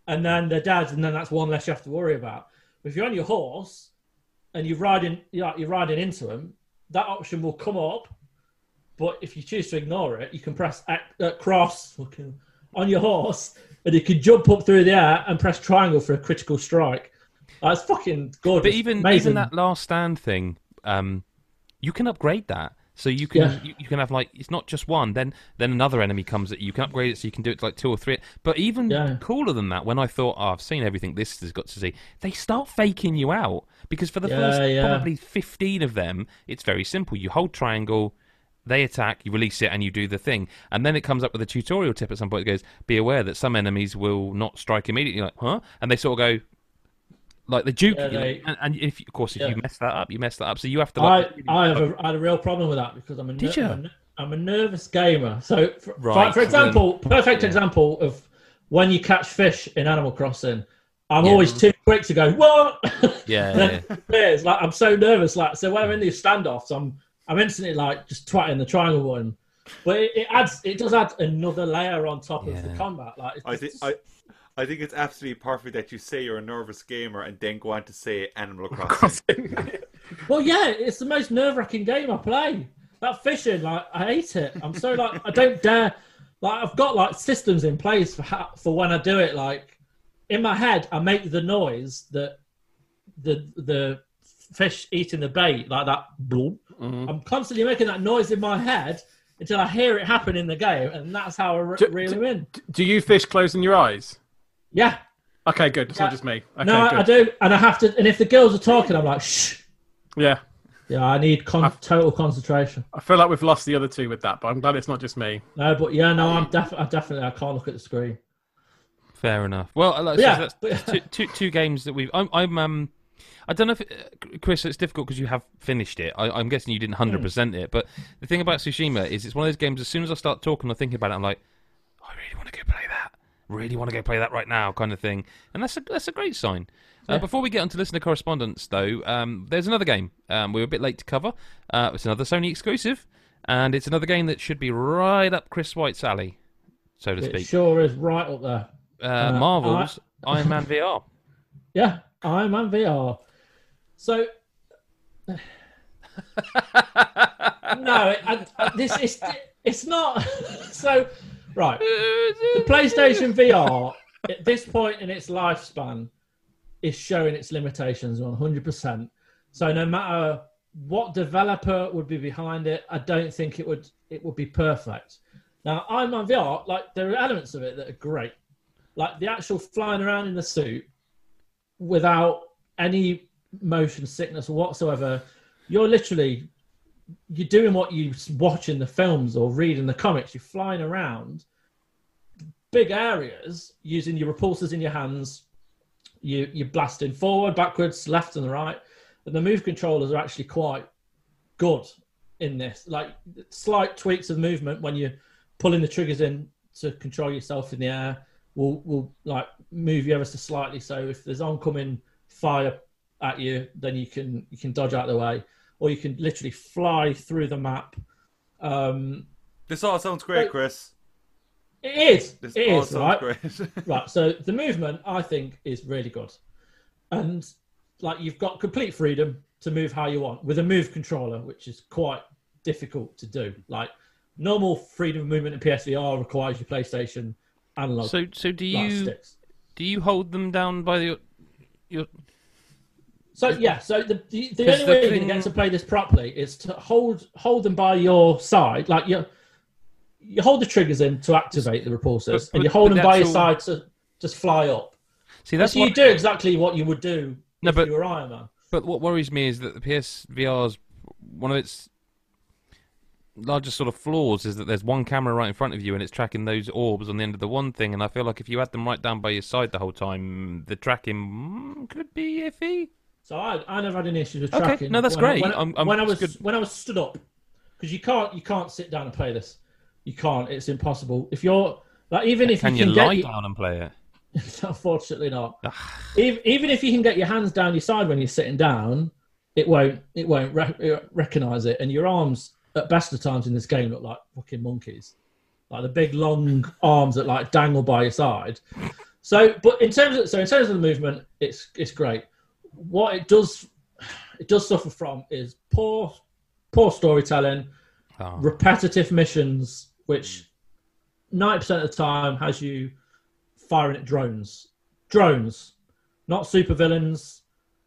and then they're dead, and then that's one less you have to worry about. But if you're on your horse and you're riding, you're riding into them, that option will come up. But if you choose to ignore it, you can press uh, cross on your horse, and you can jump up through the air and press triangle for a critical strike. That's fucking gorgeous. But even Amazing. even that last stand thing, um, you can upgrade that. So you can Yeah. you, you can have like it's not just one. Then then another enemy comes at you. You can upgrade it so you can do it to like two or three. But even Yeah. cooler than that, when I thought, oh, I've seen everything this has got to see, they start faking you out because for the Yeah, first yeah. probably fifteen of them, it's very simple. You hold triangle. They attack, you release it, and you do the thing. And then it comes up with a tutorial tip at some point that goes, be aware that some enemies will not strike immediately. You're like, huh? And they sort of go, like the Duke. Yeah, they- and, and if, of course, if Yeah. you mess that up, you mess that up. So you have to I, like... I have a, I had a real problem with that because I'm a, Did ner- you? I'm a, I'm a nervous gamer. So, for, Right, for, for so then- example, perfect yeah. example of when you catch fish in Animal Crossing, I'm Yeah. always too quick to go, what? Yeah, And then it's like I'm so nervous. Like, so when I'm in these standoffs, I'm I'm instantly like just twatting the triangle button. But it, it adds, it does add another layer on top of the Yeah. combat. Like, it's I think just- I, I think it's absolutely perfect that you say you're a nervous gamer and then go on to say Animal Crossing. Well, yeah, it's the most nerve-wracking game I play. That fishing, like, I hate it. I'm so like, I don't dare. Like, I've got like systems in place for how, for when I do it. Like, in my head, I make the noise that the the fish eating the bait, like that. Bloop. Mhm. I'm constantly making that noise in my head until I hear it happen in the game, and that's how I re- Do- reel him in. Do you fish closing your eyes? Yeah, Okay, good. It's Yeah. not just me. Okay, no, I, good. I do, and I have to. And if the girls are talking, I'm like, shh. Yeah, Yeah, I need con- total concentration. I feel like we've lost the other two with that, but I'm glad it's not just me. No, but yeah, no, I'm def- I definitely I can't look at the screen. fair enough. Well, like, so Yeah, that's but- two, two, two games that we've... I'm, I'm um... I don't know if, it, Chris, it's difficult because you have finished it. I, I'm guessing you didn't one hundred percent it, but the thing about Tsushima is it's one of those games, as soon as I start talking or thinking about it, I'm like, I really want to go play that. Really want to go play that right now, kind of thing. And that's a, that's a great sign. Uh, Yeah. before we get on to listener correspondence, though, um, there's another game um, we were a bit late to cover. Uh, it's another Sony exclusive, and it's another game that should be right up Chris White's alley, so to It speak. sure is right up there. Uh, Uh, Marvel's Iron Man V R. Yeah, Iron Man V R. So no, it, I, I, this is it's not. So right, the PlayStation V R at this point in its lifespan is showing its limitations one hundred percent. So no matter what developer would be behind it, I don't think it would it would be perfect. Now, Iron Man V R, like there are elements of it that are great, like the actual flying around in the suit without any motion sickness whatsoever. You're literally you're doing what you watch in the films or read in the comics. You're flying around big areas using your repulsors in your hands. You you're blasting forward, backwards, left, and the right. And the move controllers are actually quite good in this. Like slight tweaks of movement when you're pulling the triggers in to control yourself in the air will will like move you ever so slightly. So if there's oncoming fire at you, then you can you can dodge out of the way, or you can literally fly through the map. Um, This all sounds great, Wait. Chris. it is, This it all is sounds right. great. Right. So the movement, I think, is really good, and like you've got complete freedom to move how you want with a move controller, which is quite difficult to do. Like normal freedom of movement in P S V R requires your PlayStation analog So, so do like, you sticks. do you hold them down by the your? So yeah, so the the, the 'Cause only the way you're thing- going to get to play this properly is to hold hold them by your side, like you you hold the triggers in to activate the repulsors, But- and you but- hold but them the by your actual- side to just fly up. See, that's so you what, do exactly what you would do No, if but- you were Iron Man. But what worries me is that the P S V R's one of its largest sort of flaws is that there's one camera right in front of you and it's tracking those orbs on the end of the one thing. And I feel like if you had them right down by your side the whole time, the tracking mm, could be iffy. So I, I never had any issues with Okay, tracking. no, that's when I- great. when, I- I'm- I'm- when I it's was good. when I was stood up, because you can't you can't sit down and play this. You can't. It's impossible. If you're like even if Can you you can lie get down and play it? unfortunately not. even, even if you can get your hands down your side when you're sitting down, it won't it won't re- recognize it, and your arms at best of times in this game look like fucking monkeys, like the big long arms that like dangle by your side. So, but in terms of so in terms of the movement, it's it's great. What it does it does suffer from is poor poor storytelling, Oh. repetitive missions, which ninety percent of the time has you firing at drones, drones, not supervillains,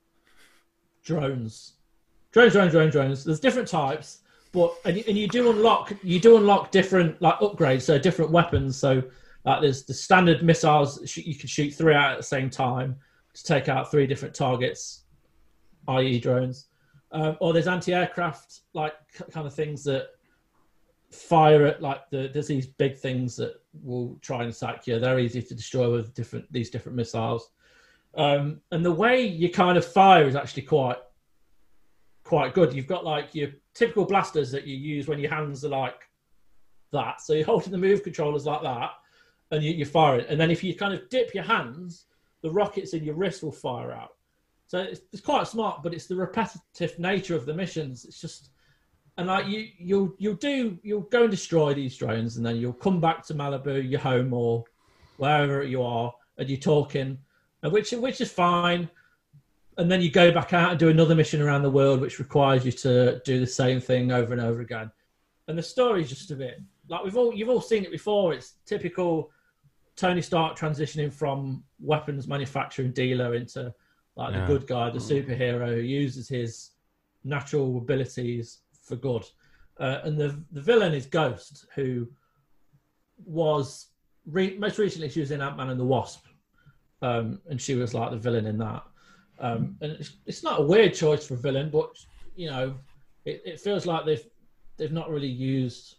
drones, drones, drones, drones, drones. There's different types, but and you, and you do unlock you do unlock different like upgrades, so different weapons. So like there's the standard missiles that you can shoot three out at the same time to take out three different targets, that is drones. Um, or there's anti-aircraft like kind of things that fire at like the there's these big things that will try and sack you. They're easy to destroy with different these different missiles. Um, and the way you kind of fire is actually quite quite good. You've got like your typical blasters that you use when your hands are like that. So you're holding the move controllers like that, and you, you fire it. And then if you kind of dip your hands, the rockets in your wrist will fire out. So it's, it's quite smart, but it's the repetitive nature of the missions. It's just, and like you, you'll you'll do, you'll go and destroy these drones, and then you'll come back to Malibu, your home, or wherever you are, and you're talking, and which which is fine. And then you go back out and do another mission around the world, which requires you to do the same thing over and over again. And the story's just a bit like we've all you've all seen it before. It's typical Tony Stark transitioning from weapons manufacturing dealer into like Yeah. the good guy, the superhero who uses his natural abilities for good. Uh, and the the villain is Ghost, who was re- most recently she was in Ant-Man and the Wasp, um, and she was like the villain in that. Um, and it's, it's not a weird choice for a villain, but you know, it, it feels like they've they've not really used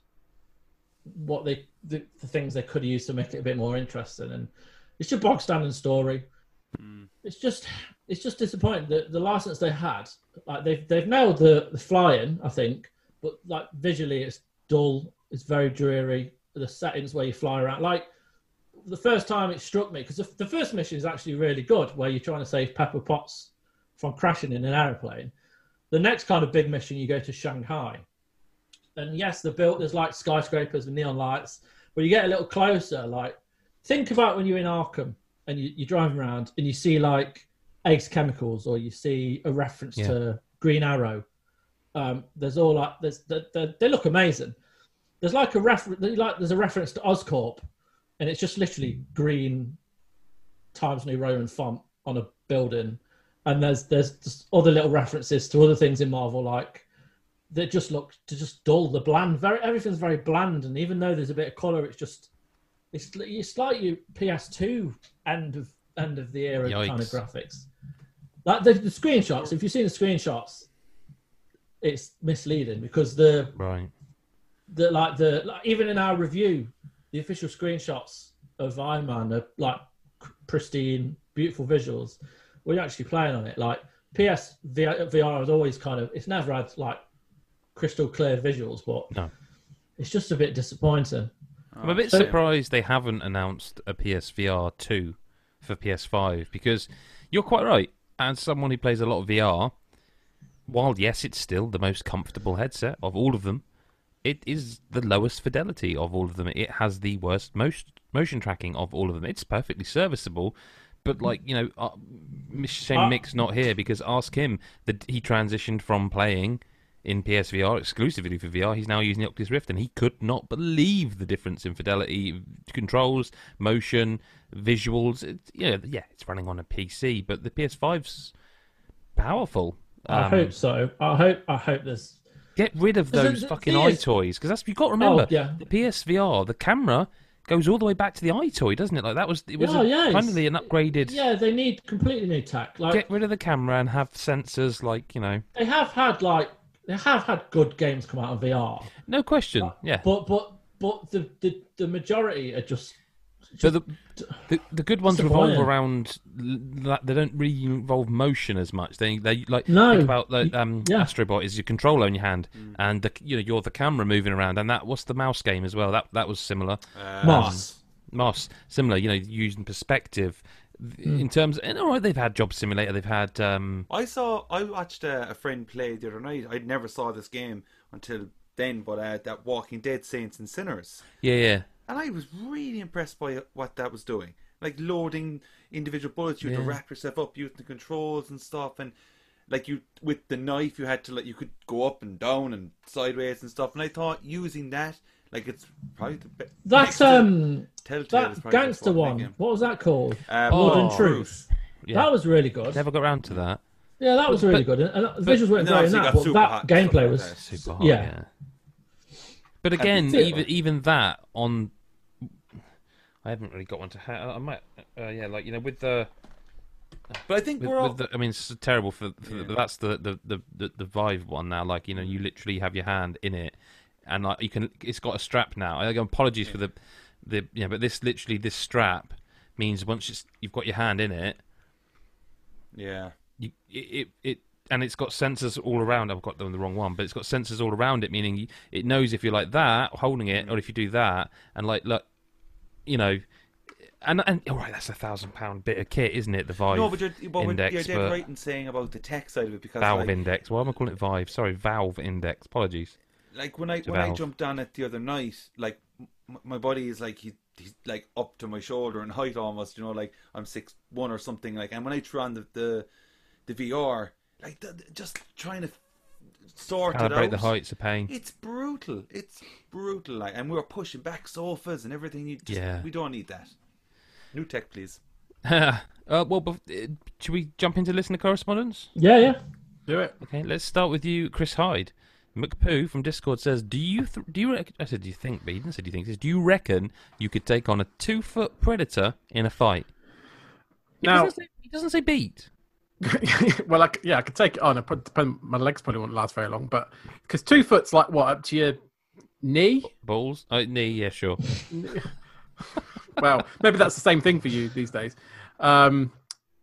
what they the, the things they could use to make it a bit more interesting. And it's your bog standard story. Mm. It's just it's just disappointing. The the license they had, like they've they've nailed the the flying, I think, but like visually it's dull. It's very dreary. The settings where you fly around, like the first time it struck me, because the, the first mission is actually really good, where you're trying to save Pepper Potts from crashing in an aeroplane. The next kind of big mission, you go to Shanghai, and yes, the built there's like skyscrapers and neon lights, but you get a little closer. Like think about when you're in Arkham and you, you're driving around and you see like Ace Chemicals, or you see a reference Yeah. to Green Arrow. Um, there's all like there's they, they, they look amazing. There's like a reference, like there's a reference to Oscorp, and it's just literally green Times New Roman font on a building. And there's there's just other little references to other things in Marvel, like that just look to just dull, the bland. Very everything's very bland, and even though there's a bit of color, it's just it's it's like your P S two end of end of the era Yikes. kind of graphics. Like the, the screenshots, if you've seen the screenshots, it's misleading because the Right. the like the like, even in our review, the official screenshots of Iron Man are like pristine, beautiful visuals. We're actually playing on it. Like P S V R is always kind of, it's never had like crystal clear visuals, but No. it's just a bit disappointing. I'm a bit So- surprised they haven't announced a P S V R two for P S five, because you're quite right. As someone who plays a lot of V R, while yes, it's still the most comfortable headset of all of them, it is the lowest fidelity of all of them. It has the worst most motion tracking of all of them. It's perfectly serviceable, but like, you know, uh, shame Uh, Mick's not here, because ask him that he transitioned from playing in P S V R exclusively for V R. He's now using the Oculus Rift, and he could not believe the difference in fidelity, controls, motion, visuals. It, yeah, yeah, it's running on a P C, but the P S five's powerful. I Um, hope so. I hope I hope there's Get rid of The- those the fucking thing eye is- toys, because that's you've got to remember. Oh, yeah. The P S V R, the camera goes all the way back to the eye toy, doesn't it? Like that was it was Yeah, a, yeah, it's- finally an upgraded. yeah, they need completely new tech. Like Get rid of the camera and have sensors, like, you know. they have had like they have had good games come out of V R. No question. Yeah. But but but the the, the majority are just So the, the the good ones revolve disappointing. around. l- They don't really involve motion as much. They they like No. think about like um Yeah. Astrobot is your controller in your hand, and the you know you're the camera moving around, and that what's the mouse game as well. That that was similar. Uh, Moss. Moss, similar. You know, using perspective in terms. And all right, they've had Job Simulator. They've had um I saw. I watched uh, a friend play the other night. I never saw this game until then, but uh, that Walking Dead Saints and Sinners, yeah yeah. and I was really impressed by what that was doing. like loading individual bullets. You had to Yeah. wrap yourself up using the controls and stuff, and like you with the knife, you had to like you could go up and down and sideways and stuff. And I thought using that, like it's probably the best. That's um Telltale is that probably the gangster best one. game. What was that called? Uh, Blood Oh. and Truth. Yeah. That was really good. Never got round to that. Yeah, that was But- really good. And, and the visuals weren't no, great in obviously that, got but super that hot and stuff gameplay like was that. Super hot, yeah. yeah. But again, feel even like- even that on, I haven't really got one to. Ha- I might, uh, yeah, like you know, with the, But I think with, we're all. with the I mean, it's terrible for, for Yeah. the, that's the, the the the the Vive one now. Like you know, you literally have your hand in it, and like you can, it's got a strap now. I apologies for the, the yeah, but this literally this strap means once it's, you've got your hand in it, Yeah. you, it, it it and it's got sensors all around. I've got them the wrong one, but it's got sensors all around it, meaning you, it knows if you're like that holding it, or if you do that, and like look, you know, and and all right, that's a thousand pound bit of kit, isn't it? The Vive No, but you're, but Index, you're dead but right in saying about the tech side of it because Valve like, Index. Why am I calling it Vive? Sorry, Valve Index. Apologies. like when I To when I Valve. jumped on it the other night, like m- my body is like he, he's like up to my shoulder in height almost. You know, like I'm six one or something. Like, and when I threw on the the, the V R, like the, the- just trying to sort it out. Calibrate the height's a pain. It's brutal. It's brutal. Like, and we were pushing back sofas and everything. You just, Yeah. we don't need that. New tech, please. uh, well, bef- uh, should we jump into listener correspondence? Yeah, yeah. Do it. Okay, let's start with you, Chris Hyde. McPoo from Discord says, "Do you th- do you?" Rec-? I said, "Do you think?" But he didn't say, "Do you think?" He says, "Do you reckon you could take on a two-foot predator in a fight?" He Now- doesn't say, he doesn't say beat. Well, I c yeah, I could take it on. It prob- depend, my legs probably won't last very long, but because two foot's like what, up to your knee? Balls, uh, knee, yeah, sure. Well, maybe that's the same thing for you these days. Um,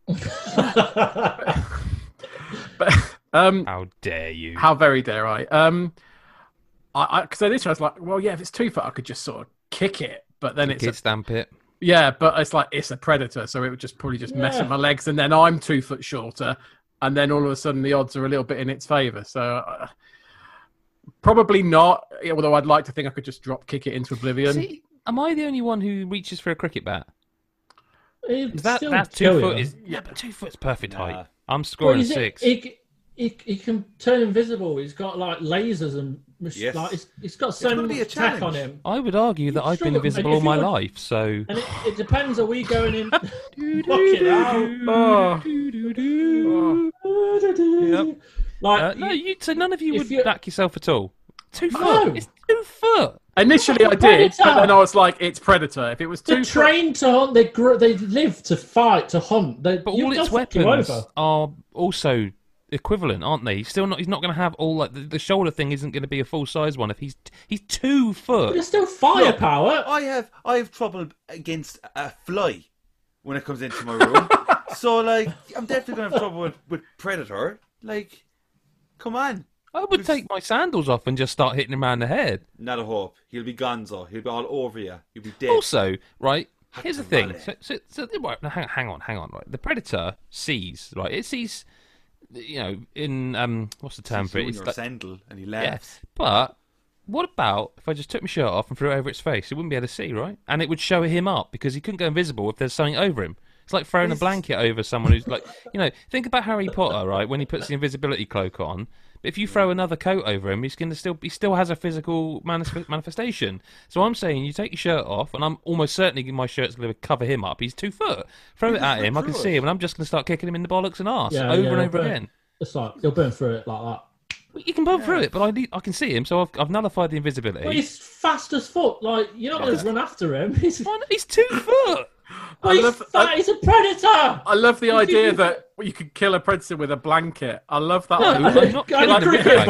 but um, How dare you? how very dare I? Um, I because initially I was like, well, yeah, if it's two foot, I could just sort of kick it, but then it's Kid a, stamp it. yeah, but it's like it's a predator, so it would just probably just mess Yeah. with my legs, and then I'm two foot shorter, and then all of a sudden the odds are a little bit in its favour. So uh, probably not. yeah, Although I'd like to think I could just drop kick it into oblivion. See, am I the only one who reaches for a cricket bat? It'd That still that kill two you. foot is yeah, but two foot's perfect Nah. height. I'm Well, scoring is it- six. He, he, he can turn invisible. He's got like lasers and mach- Yes. like it's, it's got so gonna be a much tech on challenge. him. I would argue that You I've been struggle, invisible mate. all If my you were- life, so. And it, it depends. Are we going in? Fucking hell. Oh, Yep. Like Uh, no, you. So none of you if would you- back yourself at all. Two foot. No. It's two foot. initially I did, Predator. but then I was like, it's predator. If it was they're two foot, trained to hunt. They gr- they live to fight to hunt. They, But you- all they'll its fuck you weapons over. are also equivalent, aren't they? He's still not. He's not going to have all like the, the shoulder thing. Isn't going to be a full size one if he's he's two foot. There's still firepower. I have I have trouble against a fly when it comes into my room. So like I'm definitely gonna have trouble with, with Predator. Like, come on. I would take my sandals off and just start hitting him around the head. Not a hope. He'll be gonzo. He'll be all over you. You'll be dead. Also, right. Here's the thing. Valley. So, so, so right, now hang, hang on, hang on. Right, the predator sees. Right, it sees. You know, in um, what's the term for it? He's It's your like, sandal and he yeah. laughs. But what about if I just took my shirt off and threw it over its face? It wouldn't be able to see, right? And it would show him up because he couldn't go invisible if there's something over him. It's like throwing a This- blanket over someone who's like, you know, think about Harry Potter, right? When he puts the invisibility cloak on. But if you throw another coat over him, he's going to still he still has a physical manif- manifestation. So I'm saying you take your shirt off, and I'm almost certainly my shirt's going to cover him up. He's two foot. Throw it at him, I can see him, and I'm just going to start kicking him in the bollocks and arse Yeah, over yeah, and over but- again. It's like you'll burn through it like that. You can burn through it, but I need, I can see him, so I've, I've nullified the invisibility. But he's fast as fuck. Like you're not going to run after him. He's, One- he's two foot. well, I he's, love- fat. I- he's a predator. I love the idea that you could kill a predator with a blanket. I love that. No, idea. I'm not Got killing a him with cricket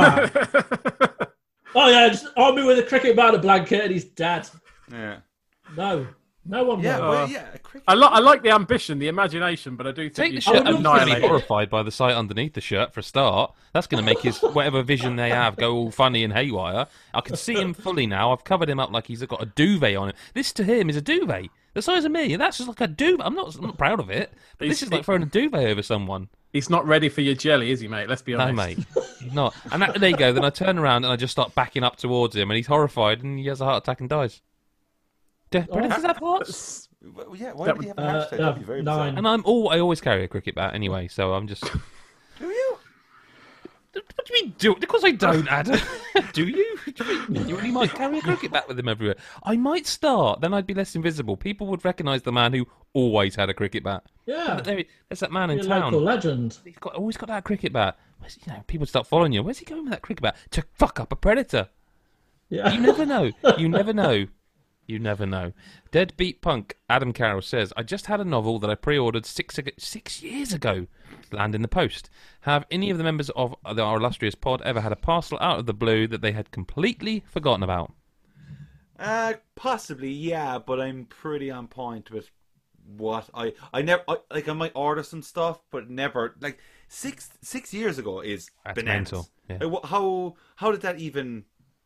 a bat. Oh yeah, just arm me with a cricket bat and a blanket, and he's dead. Yeah. No, no one. Yeah, will. well, yeah, a cricket. I, li- I like the ambition, the imagination, but I do think Take you the should shirt. I'm going to annihilate be it. horrified by the sight underneath the shirt for a start. That's going to make his whatever vision they have go all funny and haywire. I can see him fully now. I've covered him up like he's got a duvet on him. This to him is a duvet, the size of me. That's just like a duvet. I'm not. I'm not proud of it. But this He's- is like throwing a duvet over someone. He's not ready for your jelly, is he, mate? Let's be No, honest. mate, he's not. And that, there you go. Then I turn around and I just start backing up towards him, and he's horrified, and he has a heart attack and dies. Do predators Oh. have hearts? Well, yeah, why That would he have a would- heart Uh, attack? That'd be no, very nine. bizarre. And I'm all I always carry a cricket bat anyway, so I'm just. Do you? What do you mean? Do? Because I don't, Adam. Do you? Do you, mean, you really might carry a cricket bat with him everywhere. I might start. Then I'd be less invisible. People would recognise the man who always had a cricket bat. Yeah, There, there's that man in your town. local legend. He's got always got that cricket bat. Where's, you know, people start following you. Where's he going with that cricket bat? To fuck up a predator. Yeah, You never know. You never know. You never know. Deadbeat Punk Adam Carroll says, I just had a novel that I pre-ordered six ag- six years ago land in the post. Have any of the members of the, our illustrious pod ever had a parcel out of the blue that they had completely forgotten about? Uh, possibly, yeah, but I'm pretty on point with what I I never I, like. I might order some stuff, but never like six six years ago is That's bananas. mental, yeah. Like, wh- how how did that even?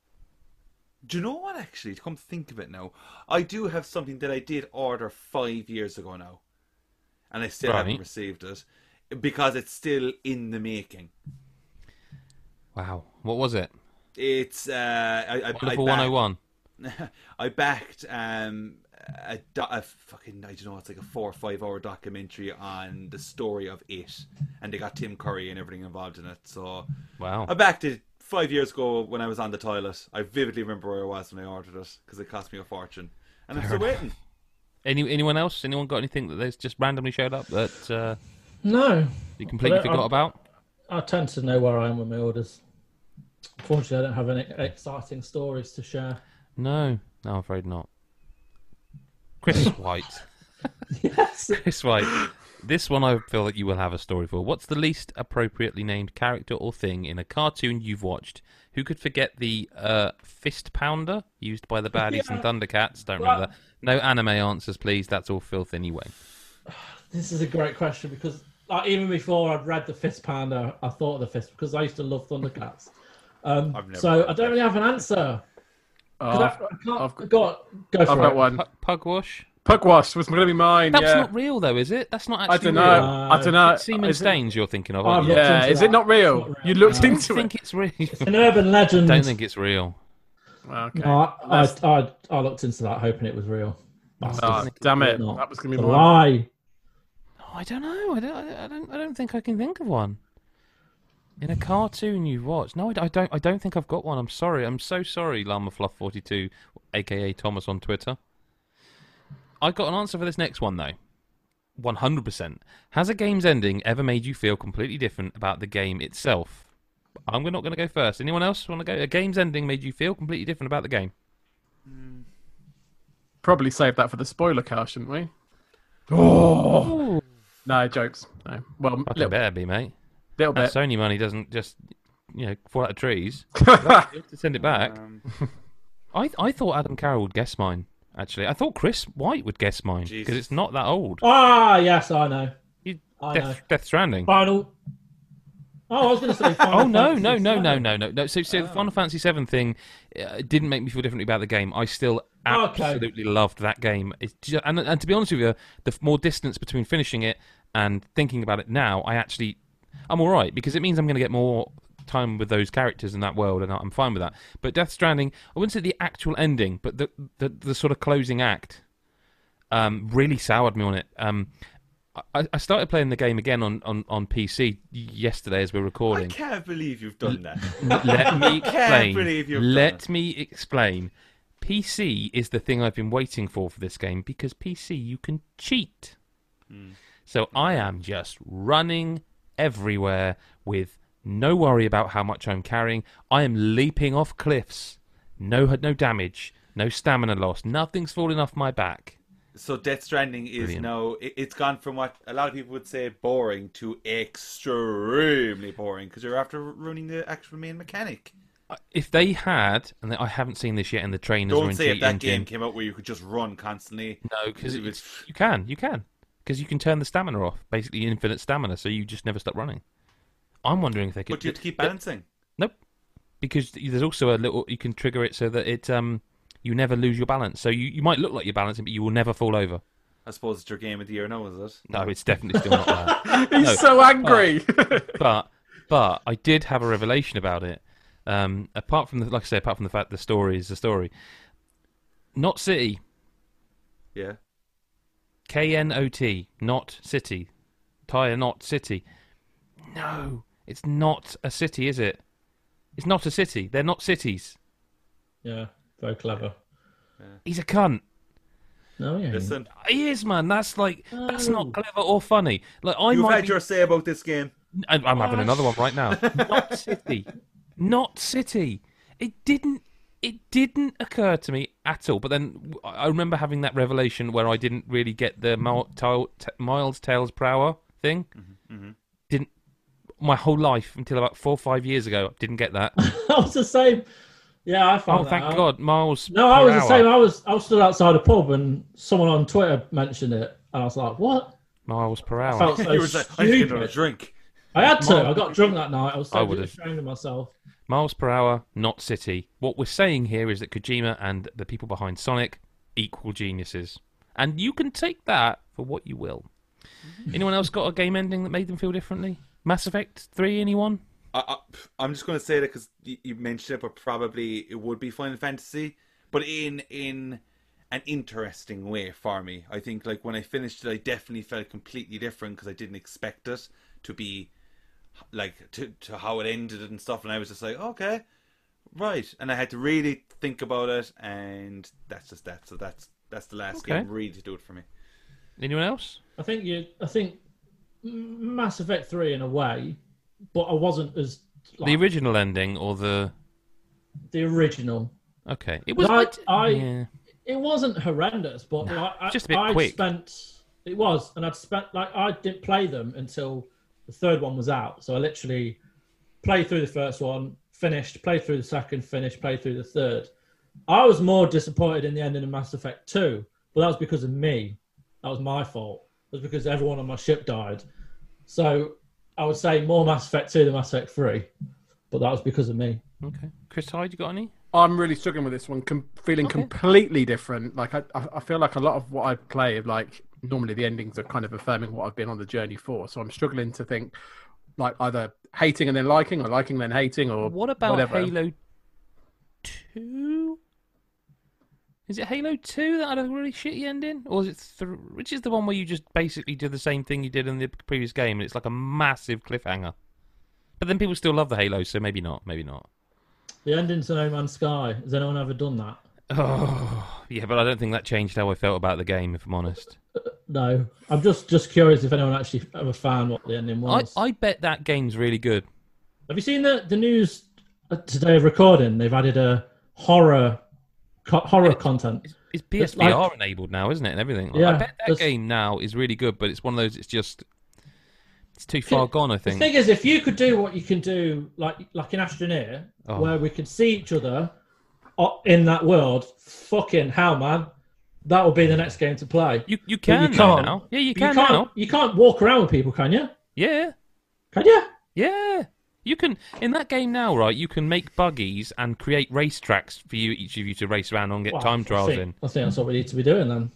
Do you know what? Actually, to come to think of it now, I do have something that I did order five years ago now, and I still Right. haven't received it because it's still in the making. Wow. What was it? It's uh, I, I, I Wonderful backed- one oh one. I backed um a, do- a fucking I don't know, it's like a four or five hour documentary on the story of it, and they got Tim Curry and everything involved in it. So Wow. I backed it five years ago when I was on the toilet. I vividly remember where I was when I ordered it because it cost me a fortune, and I'm still waiting. Any anyone else? Anyone got anything that there's just randomly showed up that uh, no, you completely But I- forgot I'm- about? I tend to know where I am with my orders. Unfortunately, I don't have any exciting stories to share. No. No, I'm afraid not. Chris White. Yes. Chris White. This one I feel that you will have a story for. What's the least appropriately named character or thing in a cartoon you've watched? Who could forget the uh, fist pounder used by the baddies Yeah. in Thundercats? Don't Well- remember that. No anime answers, please. That's all filth anyway. This is a great question because like, even before I'd read the Fist Panda, I thought of the Fist because I used to love Thundercats. Um, I've never so read I don't really have an answer. 'Cause Oh, I, I've, I can't, I've got- go, on, go for I've it. got one. Pu- Pugwash? Pugwash was going to be mine. That's yeah. not real, though, is it? That's not I actually don't know. real. Uh, I don't know. Semen Is it- stains you're thinking of, I've aren't you? looked Yeah, into is it that. not real? It's not You real. looked No. I don't into think it. it's real. It's an urban legend. don't think it's real. Okay. No, I, I, Let's- I, I looked into that hoping it was real. Bastards. Oh, damn it! Not. That was going to It's be a mine. lie. Oh, I don't know. I don't, I don't. I don't think I can think of one. In a cartoon you've watched? No, I don't. I don't, I don't think I've got one. I'm sorry. I'm so sorry, Llama Fluff forty-two, aka Thomas on Twitter. I've got an answer for this next one though. one hundred percent. Has a game's ending ever made you feel completely different about the game itself? I'm not going to go first. Anyone else want to go? A game's ending made you feel completely different about the game? Probably save that for the spoiler car, shouldn't we? Oh no, jokes. No. Well, Fucking little, better be, mate. little That bit. Sony money doesn't just, you know, fall out of trees. You have to send it back. Um, I I thought Adam Carroll would guess mine. Actually, I thought Chris White would guess mine because Jesus. it's not that old. Ah, yes, I know. You, I know. Death, Death Stranding. Final. Oh, I was going to say Final Oh no Fantasy no no no seven. no no no! So so the Final Fantasy seven thing uh, didn't make me feel differently about the game. I still Okay. absolutely loved that game. It's just, and and to be honest with you, the f- more distance between finishing it and thinking about it now, I actually I'm all right because it means I'm going to get more time with those characters in that world, and I'm fine with that. But Death Stranding, I wouldn't say the actual ending, but the the, the sort of closing act um, really soured me on it. Um, I, I started playing the game again on, on, on P C yesterday as we're I recording. can't believe you've done that. Let me Can't explain. believe you've done Let it. me explain. P C is the thing I've been waiting for for this game because P C you can cheat. So I am just running everywhere with no worry about how much I'm carrying. I am leaping off cliffs. No no damage, no stamina loss. Nothing's falling off my back. So Death Stranding is Brilliant. now it, it's gone from what a lot of people would say boring to extremely boring because you're after ruining the actual main mechanic. If they had, and I haven't seen this yet in the trainers or Don't in say if Cheat that Engine. game came out where you could just run constantly. No, because It was- you can, you can, because you can turn the stamina off, basically infinite stamina, so you just never stop running. I'm wondering if they could. But you have to keep balancing. Nope, because there's also a little you can trigger it so that it um you never lose your balance. So you, you might look like you're balancing, but you will never fall over. I suppose it's your game of the year now, is it? No, it's definitely still not that. He's No. so angry. But but I did have a revelation about it. Um, apart from the, like I say, apart from the fact the story is the story. Not City, Yeah. K N O T, not city. Tyre not city. No, it's not a city, is it? It's not a city. They're not cities. Yeah, very clever. He's a cunt. No, yeah. Listen, He is, man. That's like that's No. not clever or funny. Like I you've might had be... your say about this game. I'm I'm having What? another one right now. Not city. Not city. It didn't. It didn't occur to me at all. But then I remember having that revelation where I didn't really get the Mil- Tile- T- Miles Tails per hour thing. Mm-hmm, mm-hmm. Didn't my whole life until about four or five years ago. Didn't get that. I was the same. Yeah, I found Oh, that thank out. God, Miles. No, I per was the hour. same. I was I was stood outside a pub and someone on Twitter mentioned it, and I was like, "What?" Miles per I hour. felt so you were like, I need to get another stupid. drink. I had to. I got drunk that night. I was I so would've. ashamed of myself. Miles per hour, not city. What we're saying here is that Kojima and the people behind Sonic equal geniuses, and you can take that for what you will. Anyone else got a game ending that made them feel differently? Mass Effect three, anyone? I, I, I'm just going to say that because you, you mentioned it, but probably it would be Final Fantasy, but in in an interesting way for me. I think like when I finished it, I definitely felt completely different because I didn't expect it to be like to to how it ended and stuff, and I was just like, okay, right, and I had to really think about it, and that's just that. So that's that's the last Okay. game really to do it for me. Anyone else? I think you. I think Mass Effect three in a way, but I wasn't as like, The original ending or the? the original. Okay, it was. I, I yeah. it wasn't horrendous, but No, like, I, just a bit I'd quick. spent it was, and I'd spent like I didn't play them until the third one was out. So I literally played through the first one, finished, played through the second, finished, played through the third. I was more disappointed in the ending of Mass Effect two, but that was because of me. That was my fault. It was because everyone on my ship died. So I would say more Mass Effect two than Mass Effect three, but that was because of me. Okay, Chris Hyde, you got any? I'm really struggling with this one, com- feeling Okay. completely different. Like I, I I feel like a lot of what I play, like normally the endings are kind of affirming what I've been on the journey for. So I'm struggling to think, like either hating and then liking, or liking then hating, or What about whatever. Halo two? Is it Halo two that had a really shitty ending? Or is it th- which is the one where you just basically do the same thing you did in the previous game and it's like a massive cliffhanger? But then people still love the Halo, so maybe not, maybe not. The ending to No Man's Sky. Has anyone ever done that? Oh, yeah, but I don't think that changed how I felt about the game, if I'm honest. No. I'm just, just curious if anyone actually ever found what the ending I, was. I bet that game's really good. Have you seen the, the news uh, today of recording? They've added a horror co- horror It's- content. It's, it's P S V R like- enabled now, isn't it, and everything? Like, I Yeah, bet that there's- game now is really good, but it's one of those, it's just, it's too far gone, I The think. thing is, if you could do what you can do, like like in Astroneer, Oh. where we could see each other uh, in that world, fucking hell, man, that would be the next game to play. You you But can you though can't. now. Yeah, you But can can't, now. You can't walk around with people, can you? Yeah, Can you? yeah. You can in that game now, right? You can make buggies and create racetracks for you, each of you, to race around and get Well, time I trials think, in. I think that's what we need to be doing then.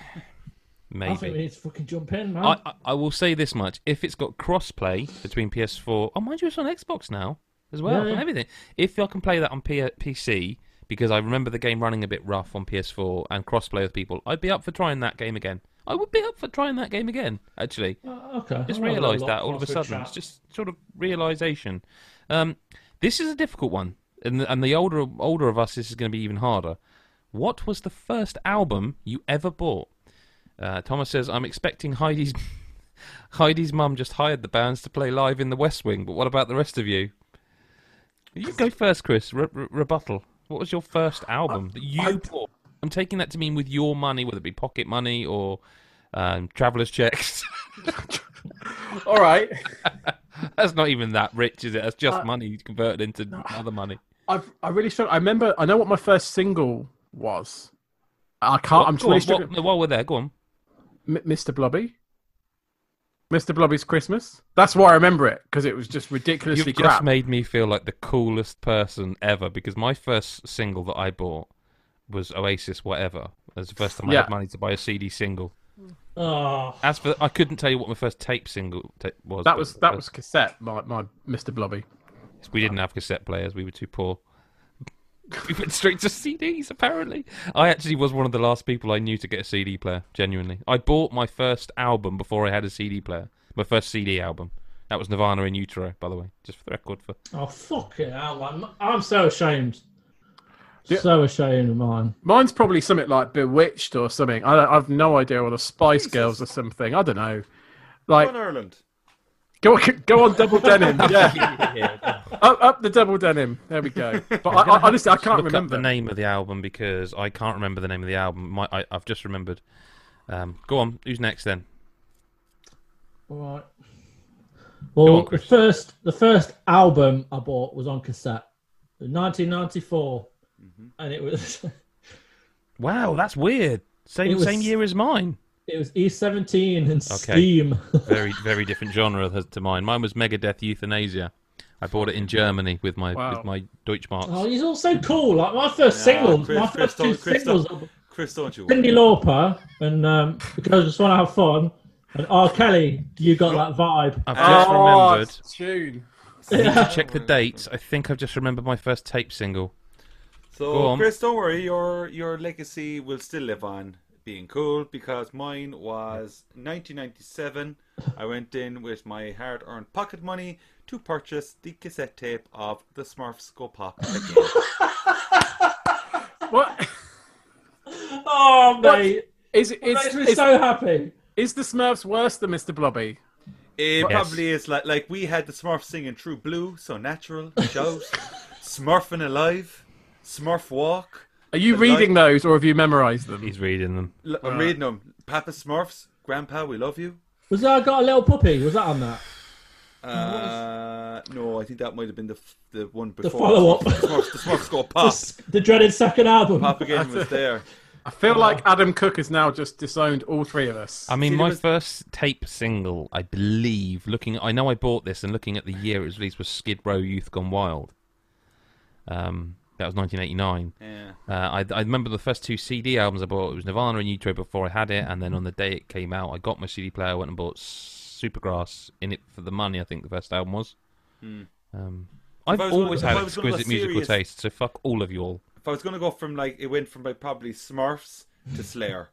I think we Maybe. need to fucking jump in, man. I, I I will say this much: if it's got cross-play between P S four, oh, mind you, it's on Xbox now as well, Yeah, and yeah. everything. If I can play that on P- PC, because I remember the game running a bit rough on P S four and cross-play with people, I'd be up for trying that game again. I would be up for trying that game again, actually. Uh, okay. Just I'll have a realised little that look all of a whilst we sudden. chat. It's just sort of realisation. Um, this is a difficult one, and the, and the older older of us, this is going to be even harder. What was the first album you ever bought? Uh, Thomas says, I'm expecting Heidi's Heidi's mum just hired the bands to play live in the West Wing, but what about the rest of you? You go first, Chris. Re- re- rebuttal. What was your first album that you I- bought? I'm taking that to mean with your money, whether it be pocket money or um, traveller's checks. All right. That's not even that rich, is it? That's just Uh, money converted into other money. I've I really struggle. I remember. I know what my first single was. I can't. I'm Go really on, struggling. what- while we're there, go on. M- Mister Blobby. Mister Blobby's Christmas. That's why I remember it, because it was just ridiculously You've crap. just made me feel like the coolest person ever, because my first single that I bought was Oasis Whatever. That was the first time I Yeah. had money to buy a C D single. Oh, As for, I couldn't tell you what my first tape single ta- was. That but- was that was cassette. My my Mister Blobby. We didn't have cassette players. We were too poor. We went straight to C Ds, apparently. I actually was one of the last people I knew to get a C D player, genuinely. I bought my first album before I had a C D player. My first C D album. That was Nirvana in Utero, by the way, just for the record. For Oh, fuck it out. I'm, I'm so ashamed. Yeah. So ashamed of mine. Mine's probably something like Bewitched or something. I don't, I've no idea, or the Spice Jesus. Girls or something. I don't know. Go Like, on, Ireland. go on, go on, double denim. Yeah, Yeah. up, up the double denim. There we go. But I, I, honestly, I can't Look remember up the name of the album because I can't remember the name of the album. My, I, I've just remembered. Um, go on, who's next then? All right. Go Well, on, the Chris. first the first album I bought was on cassette, in nineteen ninety-four, Mm-hmm. and it was Wow, that's weird. Same It was- same year as mine. it was E seventeen and Okay. Steam. Very very different genre to mine. Mine was Megadeth Euthanasia. I bought it in Germany with my Wow. with my Deutschmarks. Oh, he's all so cool. Like my first Nah, singles, Chris- my Chris, first two don't- Chris, singles, don't- Chris, don't you? Cyndi Lauper and um, Because I Just Want to Have Fun, and R. Kelly. You got that vibe. I've just Oh, remembered. it's a tune. I need to check the dates. I think I've just remembered my first tape single. Go So, on. Chris, don't worry. Your your legacy will still live on being cool because mine was nineteen ninety-seven. I went in with my hard-earned pocket money to purchase the cassette tape of The Smurfs Go Pop again. What Oh, mate. is it? It makes me Is, is, so happy. is the Smurfs worse than Mister Blobby? It Yes. probably is like like we had the Smurfs singing True Blue, So Natural, Shout, Smurfing Alive, Smurf Walk. Are you The reading light- those, or have you memorised them? He's reading them. L- I'm reading them. Papa Smurfs, Grandpa, we love you. Was that I Got a Little Puppy? Was that on that? Uh, no, I think that might have been the f- the one The before. follow-up. The Smurfs, the Smurfs Go The, Pop. s- the dreaded second album. Pop again was there. I feel like Adam Cook has now just disowned all three of us. I mean, See, there my was- first tape single, I believe, looking, I know I bought this, and looking at the year it was released, was Skid Row Youth Gone Wild. Um, that was nineteen eighty-nine. Yeah. Uh, I, I remember the first two C D albums I bought. It was Nirvana and Utero before I had it, and then on the day it came out, I got my C D player, went and bought Supergrass in it for the money. I think the first album was. Hmm. Um, I've I was gonna- always if had I was gonna go exquisite musical serious- taste, so fuck all of you all. If I was gonna go from like it went from like probably Smurfs to Slayer.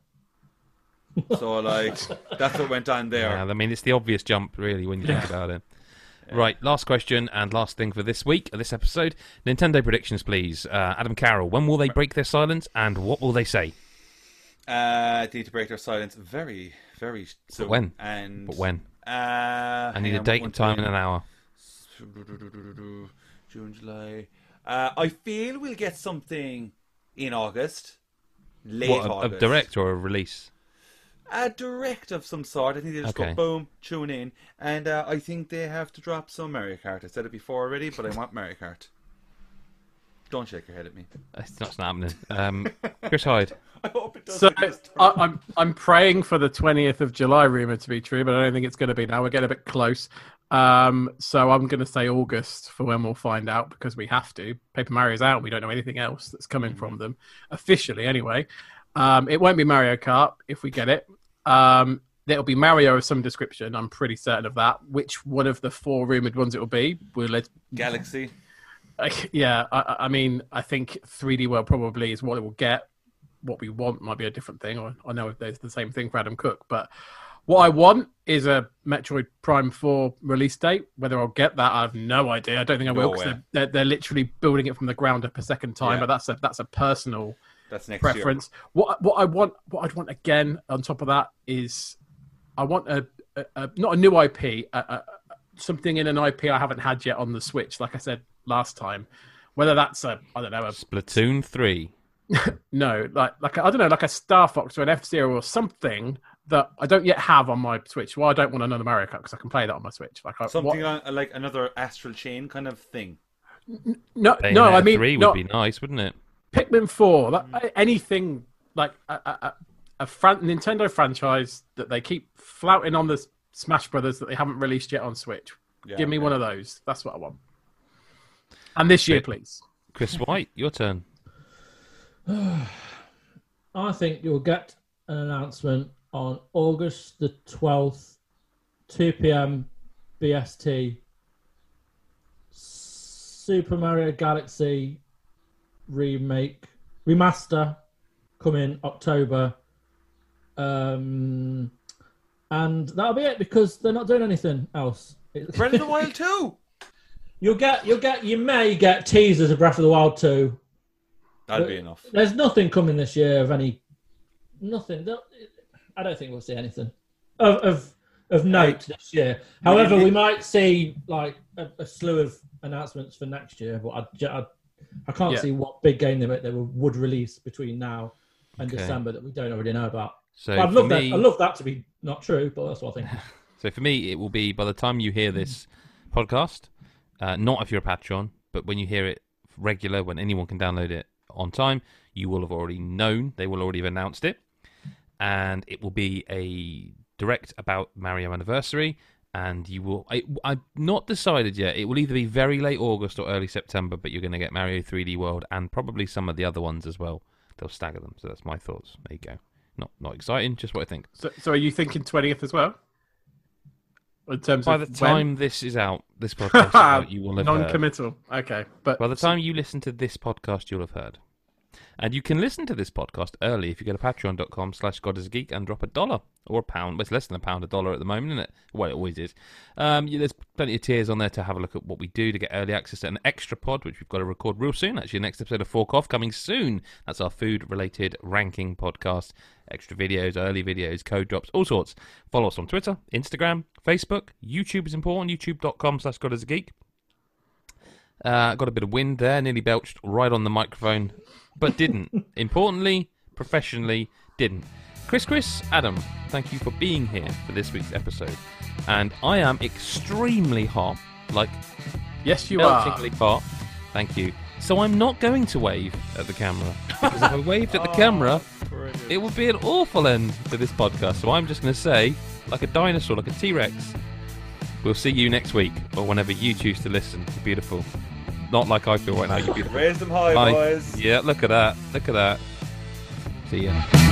So like that's what went on there. Yeah, I mean, it's the obvious jump, really, when you think about it. Right, last question and last thing for this week, this episode. Nintendo predictions, please. Uh, Adam Carroll, when will they break their silence, and what will they say? Uh, they need to break their silence very, very soon. when? And But when? Uh, I need hang a on, date what and time month and an hour. June, July. Uh, I feel we'll get something in August. Late What, a, a August. direct or a release? A direct of some sort. I think they just Okay. go boom, tune in, and uh, I think they have to drop some Mario Kart. I said it before already, but I want Mario Kart. Don't shake your head at me. It's not happening. Um, Chris Hyde. I hope it does. So I, I'm I'm praying for the twentieth of July rumor to be true, but I don't think it's going to be now. We're getting a bit close. Um, so I'm going to say August for when we'll find out because we have to. Paper Mario's out. We don't know anything else that's coming Mm-hmm. from them officially. Anyway, um, it won't be Mario Kart if we get it. Um, it'll be Mario of some description. I'm pretty certain of that. Which one of the four rumored ones it will be? We'll let. Galaxy. Uh, yeah, I, I mean, I think three D World probably is what it will get. What we want might be a different thing. Or I know there's the same thing for Adam Cook, but what I want is a Metroid Prime four release date. Whether I'll get that, I have no idea. I don't think I will No because way. they're, they're, they're literally building it from the ground up a second time. Yeah. But that's a that's a personal That's next preference. What what I want, what I'd want again on top of that is, I want a, a, a not a new I P, a, a, something in an I P I haven't had yet on the Switch. Like I said last time, whether that's a I don't know a Splatoon three. no like like a, I don't know like a Star Fox or an F Zero or something that I don't yet have on my Switch. Well, I don't want another Mario Kart because I can play that on my Switch. Like I, year. Something what, on, like another Astral Chain kind of thing. no Bayonetta no I mean three would not, be nice, wouldn't it? Pikmin four, that, anything like a, a, a, a fran- Nintendo franchise that they keep flouting on the S- Smash Brothers that they haven't released yet on Switch. Yeah, Give me okay. one of those. That's what I want. And this year, Bit- please. Chris White, your turn. I think you'll get an announcement on August the twelfth, two p.m. B S T. Super Mario Galaxy remake, remaster coming October. Um, and that'll be it because they're not doing anything else. Breath of the Wild two. You'll get, you'll get, you may get teasers of Breath of the Wild two. That'd be enough. There's nothing coming this year of any, nothing. I don't think we'll see anything of of, of note this year. However, we might see like a, a slew of announcements for next year, but I, I, I can't Yeah. see what big game they, they would release between now and Okay. December that we don't already know about. So But I'd for love me, that. I'd love that to be not true, but that's what I think. so for me, it will be by the time you hear this podcast, uh, not if you're a Patreon, but when you hear it regular, when anyone can download it on time, you will have already known. They will already have announced it, and it will be a direct about Mario Anniversary. And you will. I, I've not decided yet. It will either be very late August or early September, but you're going to get Mario three D World and probably some of the other ones as well. They'll stagger them. So that's my thoughts. There you go. Not not exciting, just what I think. So, so are you thinking twentieth as well? In terms By of the when? time this is out, this podcast is out, you will have heard. Non-committal. Okay, but By the time you listen to this podcast, you'll have heard. And you can listen to this podcast early if you go to patreon.com slash God is a Geek and drop a dollar or a pound. Well, it's less than a pound a dollar at the moment, isn't it? Well, it always is. Um, yeah, there's plenty of tiers on there to have a look at what we do to get early access to an extra pod, which we've got to record real soon. Actually, next episode of Fork Off coming soon. That's our food-related ranking podcast. Extra videos, early videos, code drops, all sorts. Follow us on Twitter, Instagram, Facebook. YouTube is important. YouTube.com slash God is a Geek. Uh, got a bit of wind there. Nearly belched right on the microphone. But didn't. Importantly, professionally, didn't. Chris, Chris, Adam, thank you for being here for this week's episode. And I am extremely hot, like yes, you are. meltingly hot. Thank you. So I'm not going to wave at the camera. Because if I waved at the camera, it would be an awful end to this podcast. So I'm just going to say, like a dinosaur, like a T-Rex, we'll see you next week, or whenever you choose to listen. You're beautiful. Not like I feel right now, you're beautiful. Raise them high, Bye. boys. Yeah, look at that. Look at that. See ya.